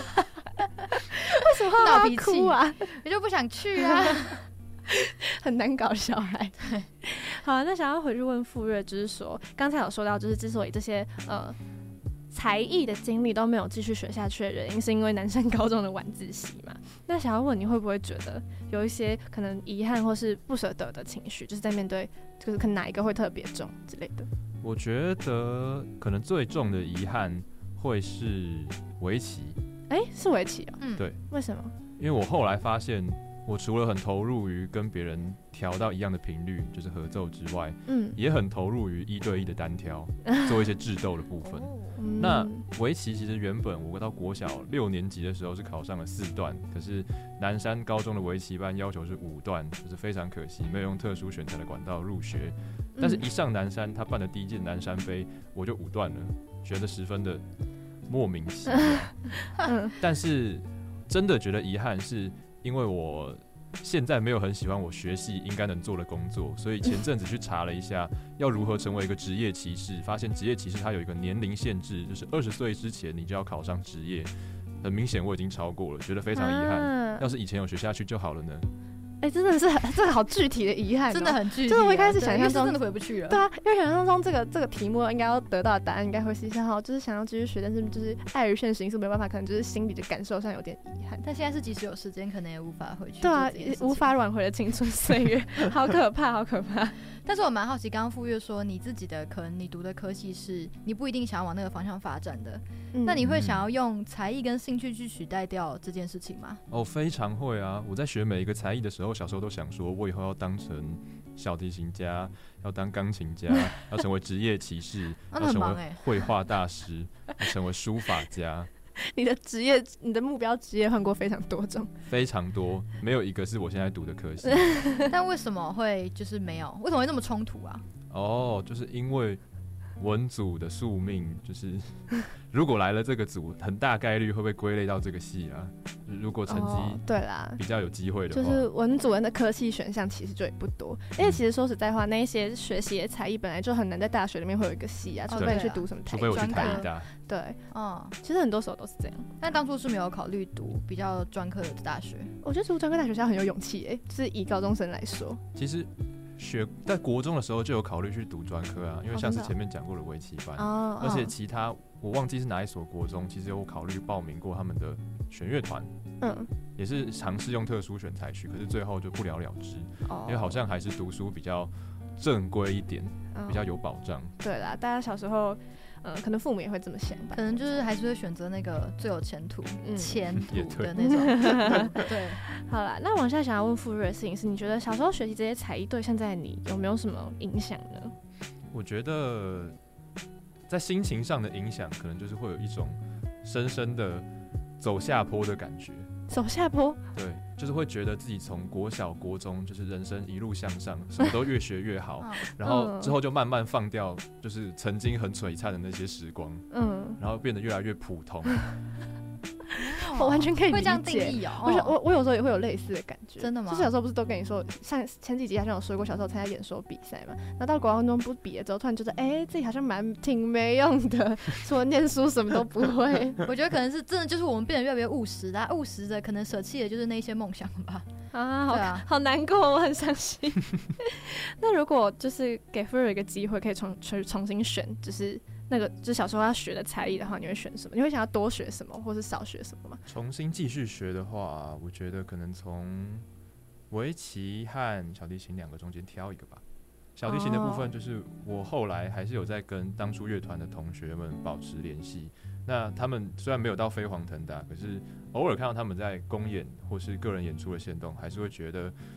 什么闹脾气啊？ 我就不想去啊。 很难搞小孩。对，好，那想要回去问傅瑞，就是说刚才有说到，就是之所以这些才艺的经历都没有继续学下去的原因，是因为南山高中的晚自习嘛？那想要问你会不会觉得有一些可能遗憾或是不舍得的情绪，就是在面对，就是可能哪一个会特别重之类的？ 我觉得可能最重的遗憾会是围棋。 是围棋哦。 对。 为什么？ 因为我后来发现，我除了很投入于跟别人调到一样的频率，就是合奏之外，也很投入于1对1的单挑，做一些智斗的部分。那围棋其实原本我到国小6年级的时候是考上了4段，可是南山高中的围棋班要求是5段，就是非常可惜没有用特殊选材的管道入学。但是一上南山，他办的第一届南山杯，我就5段了，学得十分的莫名其妙。但是真的觉得遗憾，是因为我现在没有很喜欢我学系应该能做的工作，所以前阵子去查了一下要如何成为一个职业棋士，发现职业棋士它有一个年龄限制，就是20岁之前你就要考上职业。很明显我已经超过了，觉得非常遗憾。要是以前有学下去就好了呢。 真的是这个好具体的遗憾， 真的很具体。 就是我一开始想象中真的回不去了。 对啊，因为想象中这个题目应该要得到的答案应该会是就是想要继续学，但是就是碍于现实因素没办法，可能就是心里的感受上有点遗憾。 但现在是即使有时间，可能也无法回去。 对啊，无法挽回的青春岁月，好可怕，好可怕。 但是我蛮好奇，刚刚傅月说你自己的可能你读的科系是你不一定想要往那个方向发展的，那你会想要用才艺跟兴趣去取代掉这件事情吗？ 非常会啊！我在学每一个才艺的时候，小时候都想说，我以后要当成小提琴家，要当钢琴家，要成为职业棋士，要成为绘画大师，要成为书法家。 你的目标职业换过非常多种， 非常多，没有一个是我现在读的科系。 但为什么会就是没有？为什么会那么冲突啊？ 就是因为文组的宿命，就是如果来了这个组，很大概率会被归类到这个系啊。如果成绩对啦比较有机会的话， 就是文组人的科系选项其实就也不多。因为其实说实在话，那一些学习的才艺本来就很难在大学里面会有一个系啊，除非你去读什么台艺， 除非我去台艺大。 对，其实很多时候都是这样。 但当初是没有考虑读比较专科的大学。 我觉得读专科大学是要很有勇气就是以高中生来说。 其实在国中的时候就有考虑去读专科啊，因为像是前面讲过的围棋班，而且其他我忘记是哪一所国中，其实有考虑报名过他们的弦乐团，也是尝试用特殊选材去，可是最后就不了了之，因为好像还是读书比较正规一点，比较有保障。 对啦，大家小时候可能父母也会这么想吧， 可能就是还是会选择那个最有前途的那种。对， 好啦，那往下想要问傅瑞的事情是，你觉得小时候学习这些才艺对现在你有没有什么影响呢？ 我觉得在心情上的影响，可能就是会有一种深深的走下坡的感觉。 走下坡？ 对，就是会觉得自己从国小、国中，就是人生一路向上，什么都越学越好，然后之后就慢慢放掉，就是曾经很璀璨的那些时光，然后变得越来越普通。 我完全可以理解。 会这样定义哦。 我有时候也会有类似的感觉。 真的吗？ 就是小时候不是都跟你说，像前几集好像有说过，小时候参加演说比赛嘛，然后到国高中不比了之后，突然觉得自己好像挺没用的，除了念书什么都不会。 我觉得可能是真的，就是我们变得越来越务实啦，务实的可能舍弃的就是那些梦想吧。 好难过，我很伤心。那如果就是给傅瑞一个机会，可以重新选，就是那个就是小时候要学的才艺的话，你会选什么？你会想要多学什么，或是少学什么吗？ 重新继续学的话，我觉得可能从围棋和小提琴2个中间挑一个吧。小提琴的部分，就是我后来还是有在跟当初乐团的同学们保持联系。那他们虽然没有到飞黄腾达，可是偶尔看到他们在公演或是个人演出的限动，还是会觉得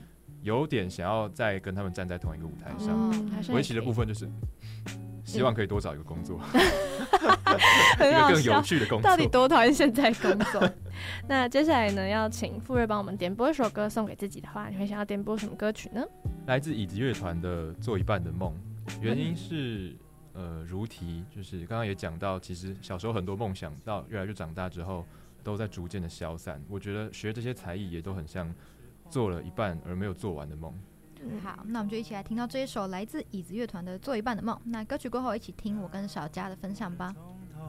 有点想要再跟他们站在同一个舞台上。围棋的部分就是希望可以多找一个工作，一个更有趣的工作。 到底多讨厌现在工作？那接下来呢，要请富瑞帮我们点播一首歌送给自己的话，你会想要点播什么歌曲呢？ 来自椅子乐团的《做一半的梦》，原因是如题，就是刚刚也讲到，其实小时候很多梦想到越来越长大之后，都在逐渐的消散。我觉得学这些才艺也都很像做了一半而没有做完的梦。 好，那我们就一起来听到这一首来自椅子乐团的《做一半的梦》。那歌曲过后，一起听我跟小佳的分享吧。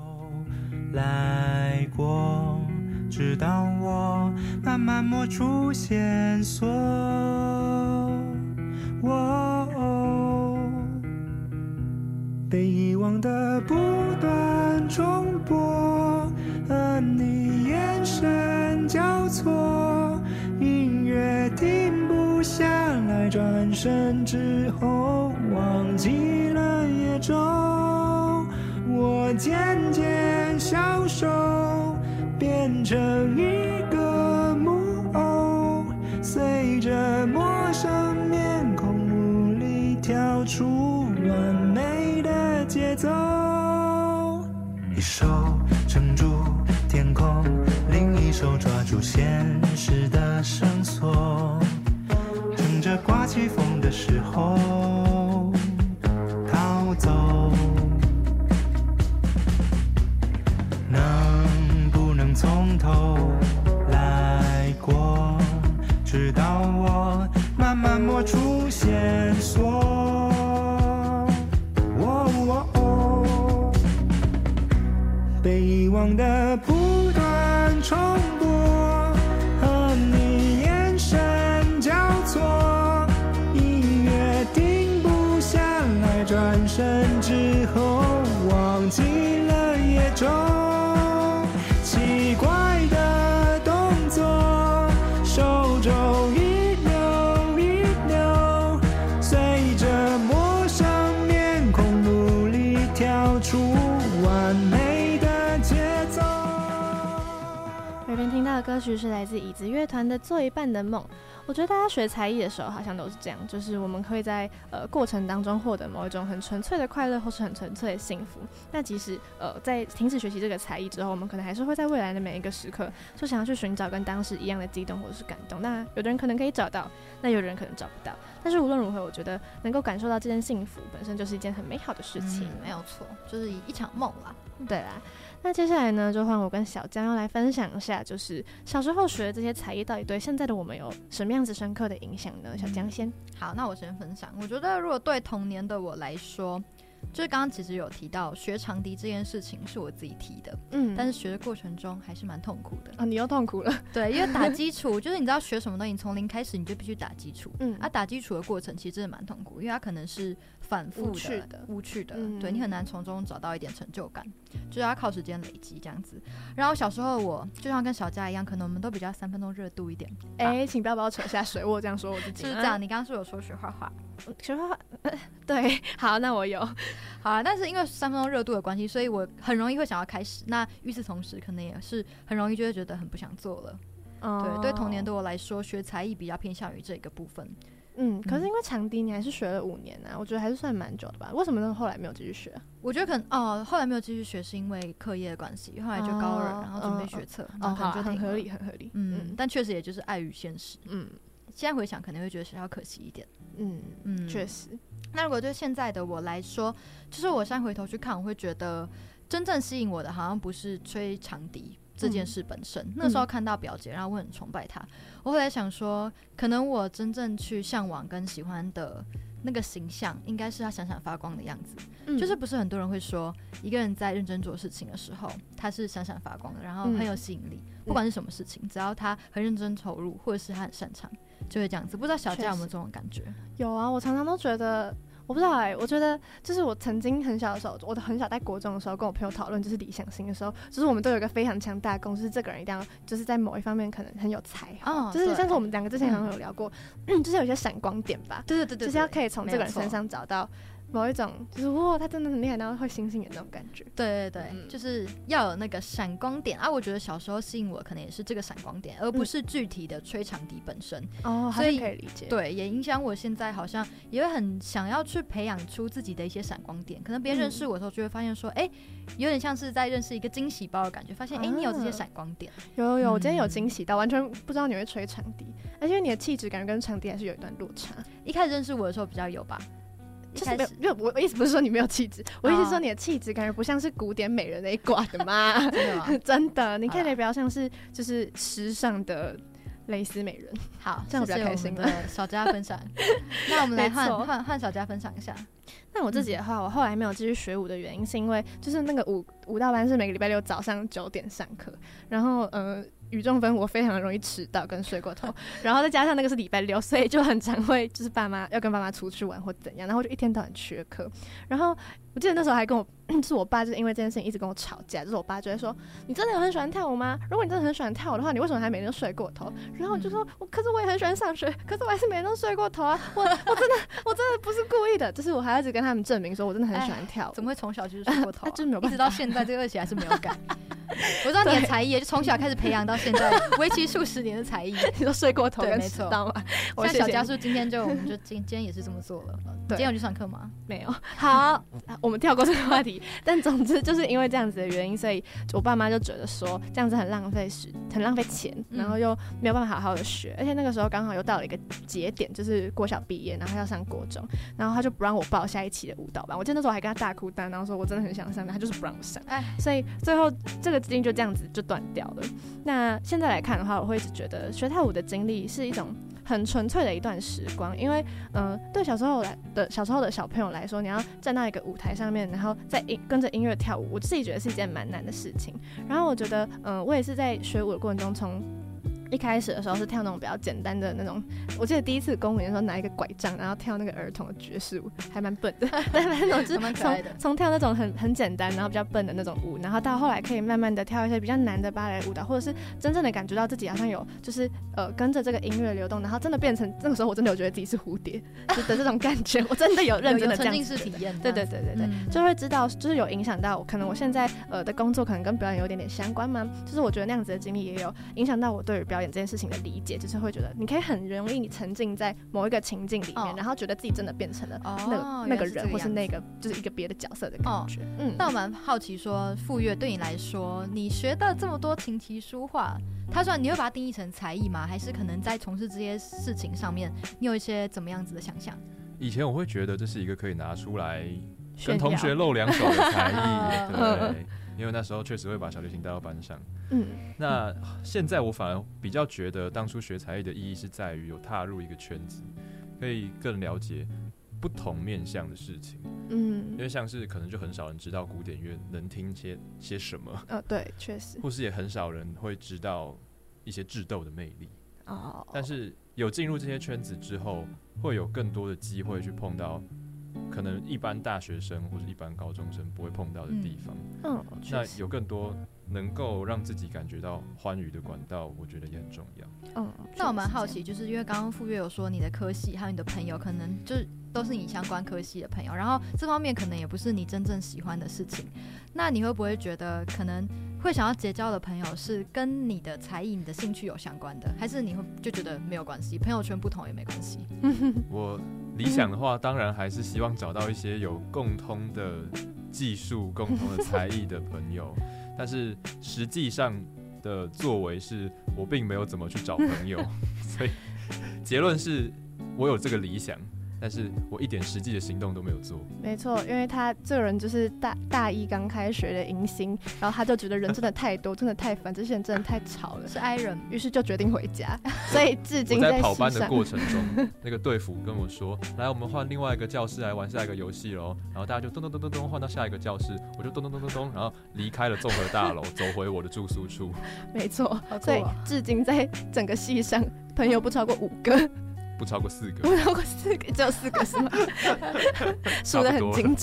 来过，直到我慢慢摸出线索。被遗忘的不断重播，和你眼神交错，音乐停不下来，转身之后忘记了夜钟。我渐渐消瘦，变成一个木偶，随着陌生面孔努力跳出完美的节奏。一手撑住天空，另一手抓住现实的绳索，乘着刮起风的时候逃走。能不能从头来过，直到我慢慢摸出线索。被遗忘的不断重播，和你眼神交错，音乐停不下来，转身之后忘记了夜钟。奇怪的动作，手肘一扭一扭，随着陌生面孔努力跳出完美的节奏。 耳边听到的歌曲是来自椅子乐团的《做一半的梦》。我觉得大家学才艺的时候好像都是这样，就是我们可以在过程当中获得某一种很纯粹的快乐，或是很纯粹的幸福。那即使在停止学习这个才艺之后，我们可能还是会在未来的每一个时刻，就想要去寻找跟当时一样的激动或者是感动。那有的人可能可以找到，那有的人可能找不到。但是无论如何，我觉得能够感受到这件幸福本身就是一件很美好的事情。 没有错，就是一场梦啦。 对啦。那接下来呢，就换我跟小江要来分享一下，就是小时候学的这些才艺到底对现在的我们有什么样子深刻的影响呢？小江先。 好，那我先分享。我觉得如果对童年的我来说，就是刚刚其实有提到学长笛这件事情是我自己提的，但是学的过程中还是蛮痛苦的。 你又痛苦了。 对，因为打基础就是你知道学什么东西，从零开始你就必须打基础，打基础的过程其实真的蛮痛苦，因为它可能是反复的、无趣的，对你很难从中找到一点成就感，就是要靠时间累积这样子。然后小时候我就像跟小佳一样，可能我们都比较3分钟热度一点。 请不要把我扯下水，我这样说我自己。 是这样，你刚刚是有说学画画， 学画画，对，好，那我有， 好啊。但是因为3分钟热度的关系，所以我很容易会想要开始。那与此同时，可能也是很容易就会觉得很不想做了。对，对童年的我来说，学才艺比较偏向于这个部分。 可是因为长笛你还是学了5年啊，我觉得还是算蛮久的吧。为什么呢？后来没有继续学？ 我觉得可能后来没有继续学是因为课业的关系，后来就高2，然后准备学测，然后可能就很合理，很合理。 但确实也就是碍于现实。现在回想可能会觉得学校可惜一点。 确实。 那如果对现在的我来说，就是我现在回头去看，我会觉得真正吸引我的好像不是吹长笛这件事本身。那时候看到表姐，然后我很崇拜她。我后来想说，可能我真正去向往跟喜欢的那个形象，应该是她闪闪发光的样子。就是不是很多人会说，一个人在认真做事情的时候，他是闪闪发光的，然后很有吸引力。不管是什么事情，只要他很认真投入，或者是他很擅长，就会这样子。不知道小佳有没有这种感觉？ 有啊，我常常都觉得。我不知道我觉得就是我曾经很小的时候，我很小在国中的时候，跟我朋友讨论就是理想型的时候，就是我们都有一个非常强大的共识，这个人一定要就是在某一方面可能很有才华，就是像是我们2个之前好像有聊过，就是有一些闪光点吧， 对， 就是要可以从这个人身上找到某一种就是哇，他真的很厉害，然后会星星眼那种感觉。 对对对，就是要有那个闪光点啊！我觉得小时候吸引我可能也是这个闪光点，而不是具体的吹长笛本身。 所以可以理解。 对，也影响我现在好像也会很想要去培养出自己的一些闪光点。可能别人认识我的时候，就会发现说，有点像是在认识一个惊喜包的感觉，发现你有这些闪光点。 有，我今天有惊喜到，完全不知道你会吹长笛，而且你的气质感觉跟长笛还是有一段落差。 一开始认识我的时候比较有吧。 就是没有，我意思不是说你没有气质，我意思说你的气质感觉不像是古典美人那一挂的嘛。 真的吗？ 真的，你看起来比较像是就是时尚的蕾丝美人。 好， 这样我比较开心的小佳分享。那我们来换小佳分享一下。 那我自己的话，我后来没有继续学舞的原因，是因为就是那个舞蹈班是每个礼拜六早上9点上课，然后语中分我非常容易迟到跟睡过头，然后再加上那个是礼拜六，所以就很常会就是要跟爸妈出去玩或怎样，然后就一天到晚缺课。然后我记得那时候还跟就是我爸就是因为这件事情一直跟我吵架，就是我爸就会说你真的有很喜欢跳舞吗？如果你真的很喜欢跳舞的话，你为什么还每天都睡过头？然后我就说可是我也很喜欢上学，可是我还是每天都睡过头啊！我真的不是故意的，就是我还要一直跟他们证明说我真的很喜欢跳舞。 怎么会从小就是睡过头、啊？ 就没有办法， 一直到现在这个恶习还是没有改。我知道你的才艺就从小开始培养到现在，为期数10年的才艺， 你都睡过头跟迟到吗？ 像小家树今天我们就今天也是这么做了。今天有去上课吗？ 没有。好，我们跳过这个话题。但总之就是因为这样子的原因，所以我爸妈就觉得说这样子很浪费钱，然后又没有办法好好的学，而且那个时候刚好又到了一个节点，就是国小毕业，然后要上国中，然后他就不让我报下一期的舞蹈班。我记得那时候还跟他大哭大闹，说我真的很想上，他就是不让我上。所以最后这个经历就这样子就断掉了。那现在来看的话，我会一直觉得学跳舞的经历是一种很纯粹的一段时光，因为对小时候的小朋友来说，你要站到一个舞台上面，然后再跟着音乐跳舞，我自己觉得是一件蛮难的事情。然后我觉得我也是在学舞的过程中，从一开始的时候是跳那种比较简单的那种，我记得第一次公演的时候拿一个拐杖，然后跳那个儿童的爵士舞，还蛮笨的，但那种就是从跳那种很简单，然后比较笨的那种舞，然后到后来可以慢慢的跳一些比较难的芭蕾舞蹈，或者是真正的感觉到自己好像有就是跟着这个音乐流动，然后真的变成那个时候我真的有觉得自己是蝴蝶的这种感觉，我真的有认真的这样子沉浸式体验， 对，就会知道就是有影响到我，可能我现在的工作可能跟表演有点相关嘛，就是我觉得那样子的经历也有影响到我对于表演这件事情的理解，就是会觉得你可以很容易沉浸在某一个情境里面，然后觉得自己真的变成了那个人，或是那个就是一个别的角色的感觉。 那我蛮好奇说，副乐对你来说，你学的这么多琴棋书画，它算你会把它定义成才艺吗？还是可能在从事这些事情上面，你有一些怎么样子的想象？ 以前我会觉得这是一个可以拿出来跟同学露两手的才艺，对。因为那时候确实会把小提琴带到班上，那现在我反而比较觉得当初学才艺的意义是在于有踏入一个圈子，可以更了解不同面向的事情，因为像是可能就很少人知道古典乐能听些什么， 对，确实， 或是也很少人会知道一些智斗的魅力，但是有进入这些圈子之后，会有更多的机会去碰到可能一般大学生或者一般高中生不会碰到的地方，那有更多能够让自己感觉到欢愉的管道，我觉得也很重要。 那我蛮好奇，就是因为刚刚傅月有说你的科系还有你的朋友可能就是都是你相关科系的朋友，然后这方面可能也不是你真正喜欢的事情，那你会不会觉得可能会想要结交的朋友是跟你的才艺、你的兴趣有相关的，还是你会就觉得没有关系，朋友圈不同也没关系？ 我理想的话，当然还是希望找到一些有共通的技术、共同的才艺的朋友，但是实际上的作为是我并没有怎么去找朋友，所以结论是我有这个理想，但是我一点实际的行动都没有做。 没错，因为他这个人就是大一刚开学的迎新，然后他就觉得人真的太多，真的太烦，这些人真的太吵了， 是 I 人， 于是就决定回家。所以至今我在跑班的过程中，那个队辅跟我说：“来，我们换另外一个教室来玩下一个游戏喽。”然后大家就咚咚咚咚咚换到下一个教室，我就咚咚咚咚咚，然后离开了综合大楼，走回我的住宿处。 没错，所以至今在整个系上，朋友不超过5个。 不超过4个， 不超过4个，只有4个是吗？数得很精准。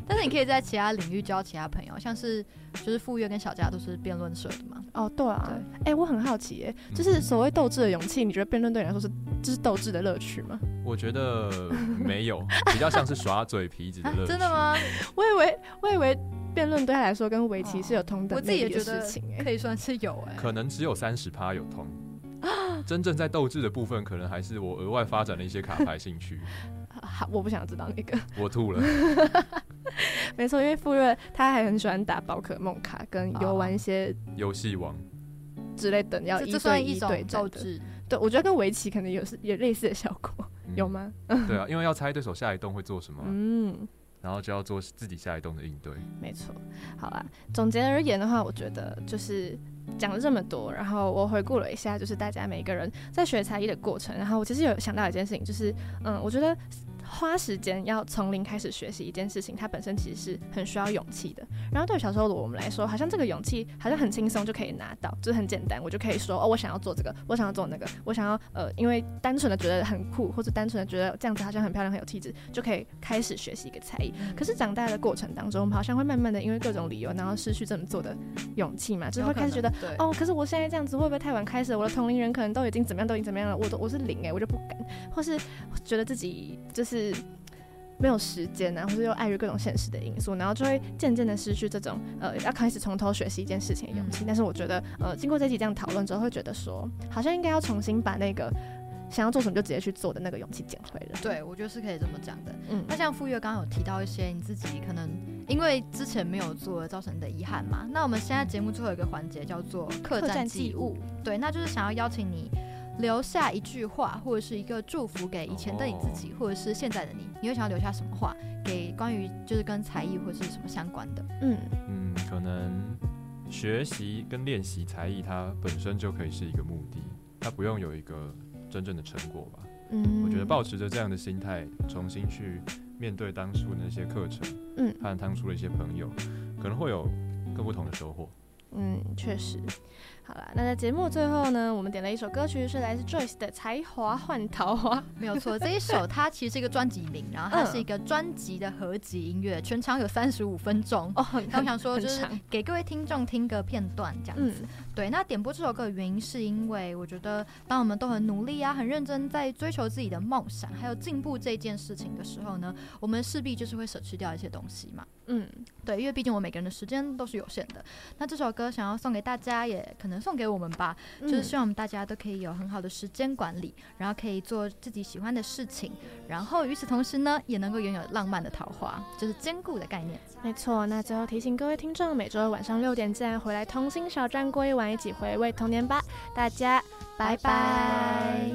但是你可以在其他领域交其他朋友，像是就是傅月跟小佳都是辩论社的嘛。 哦，对啊，对，我很好奇耶，就是所谓斗志的勇气，你觉得辩论对你来说是就是斗志的乐趣吗？ 我觉得没有，比较像是耍嘴皮子的乐趣。 真的吗？ 我以为辩论对他来说跟围棋是有同等魅力的事情， 可以算是有可能只有30%有同。真正在斗志的部分，可能还是我额外发展了一些卡牌兴趣。 好，我不想知道那个。 我吐了。 没错，因为傅月他还很喜欢打宝可梦卡，跟游玩一些游戏王之类的，要1对1对斗志。对，我觉得跟围棋可能有类似的效果，有吗？ 对啊，因为要猜对手下一动会做什么。然后就要做自己下一动的应对。 没错，好啦，总结而言的话，我觉得就是讲了这么多，然后我回顾了一下，就是大家每一个人在学才艺的过程，然后我其实有想到一件事情，就是我觉得花时间要从零开始学习一件事情，它本身其实是很需要勇气的。然后对于小时候的我们来说，好像这个勇气好像很轻松就可以拿到，就是很简单，我就可以说我想要做这个，我想要做那个，我想要因为单纯的觉得很酷，或者单纯的觉得这样子好像很漂亮很有气质，就可以开始学习一个才艺。可是长大的过程当中，我们好像会慢慢的因为各种理由，然后失去这么做的勇气嘛，就是会开始觉得可是我现在这样子会不会太晚开始？我的同龄人可能都已经怎么样了，我是0我就不敢，或是觉得自己就是没有时间啊，或者又碍于各种现实的因素，然后就会渐渐的失去这种要开始从头学习一件事情的勇气。但是我觉得经过这集这样讨论之后，会觉得说好像应该要重新把那个想要做什么就直接去做的那个勇气捡回来。 对，我觉得是可以这么讲的。那像傅月刚刚有提到一些你自己可能因为之前没有做造成的遗憾嘛，那我们现在节目最后一个环节叫做客栈祭物。对，那就是想要邀请你留下一句话，或者是一个祝福给以前的你自己，或者是现在的你，你会想要留下什么话给关于就是跟才艺或者是什么相关的？ 可能学习跟练习才艺，它本身就可以是一个目的，它不用有一个真正的成果吧。我觉得抱持着这样的心态，重新去面对当初的那些课程，和当初的一些朋友，可能会有更不同的收获。 确实。好啦，那在节目最后呢，我们点了一首歌曲，是来自 Joyce 的《才华换桃花》。 没有错，这一首它其实是一个专辑名，然后它是一个专辑的合集音乐，全长有35分钟。那我想说，就是给各位听众听个片段这样子。对，那点播这首歌的原因是因为我觉得，当我们都很努力啊，很认真在追求自己的梦想，还有进步这件事情的时候呢，我们势必就是会舍弃掉一些东西嘛。对，因为毕竟我们每个人的时间都是有限的。那这首歌想要送给大家，也可能送给我们吧，就是希望我们大家都可以有很好的时间管理，然后可以做自己喜欢的事情，然后与此同时呢，也能够拥有浪漫的桃花，就是兼顾的概念。 没错，那最后提醒各位听众，每周晚上6点记得回来同心小站过一晚，一起回味童年吧。大家拜拜。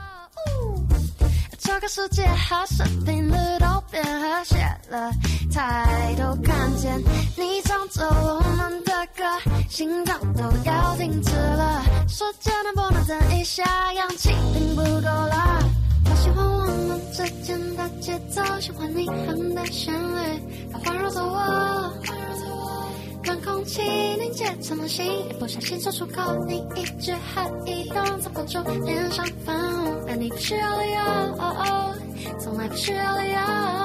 这个世界好像频率都变和谐了，抬头看见你唱着我们的歌，心脏都要停止了。时间能不能等一下，氧气并不够了。我喜欢我们之间的节奏，喜欢你哼的旋律，它环绕着我，让空气凝结成了心，一不小心说出口，你一句和一动在风中脸上泛红，而你不需要理由，从来不需要理由。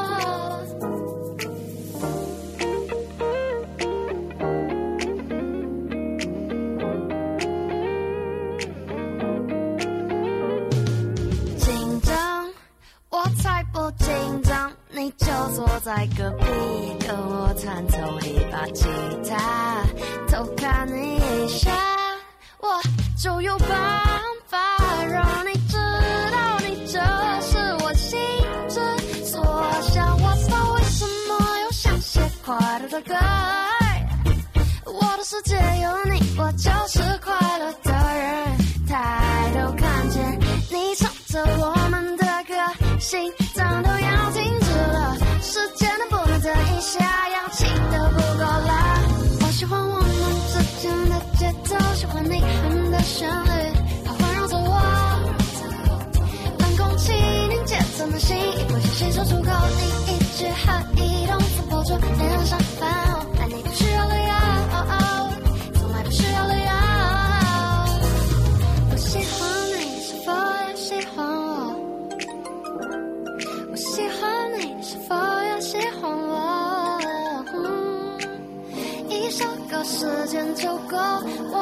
紧张，我才不紧张，你就坐在隔壁跟我弹同一把吉他，偷看你一下，我就有办法让你知道你就是我心之所向。我知道为什么又想写快乐的歌，我的世界有你，我就是快乐的人。抬头看见你唱着我们的歌，心脏都要停止了，时间能不能等一下，氧气都不够了。我喜欢我们之间的节奏，喜欢你哼的旋律，它环绕着我，让空气凝结成了心，一不小心说出口，你一句和一动在播出脸上泛红，但你不需要理由，从来不需要理由。我喜欢你，是否也喜欢我？我喜欢你，是否也喜欢我？ 就够。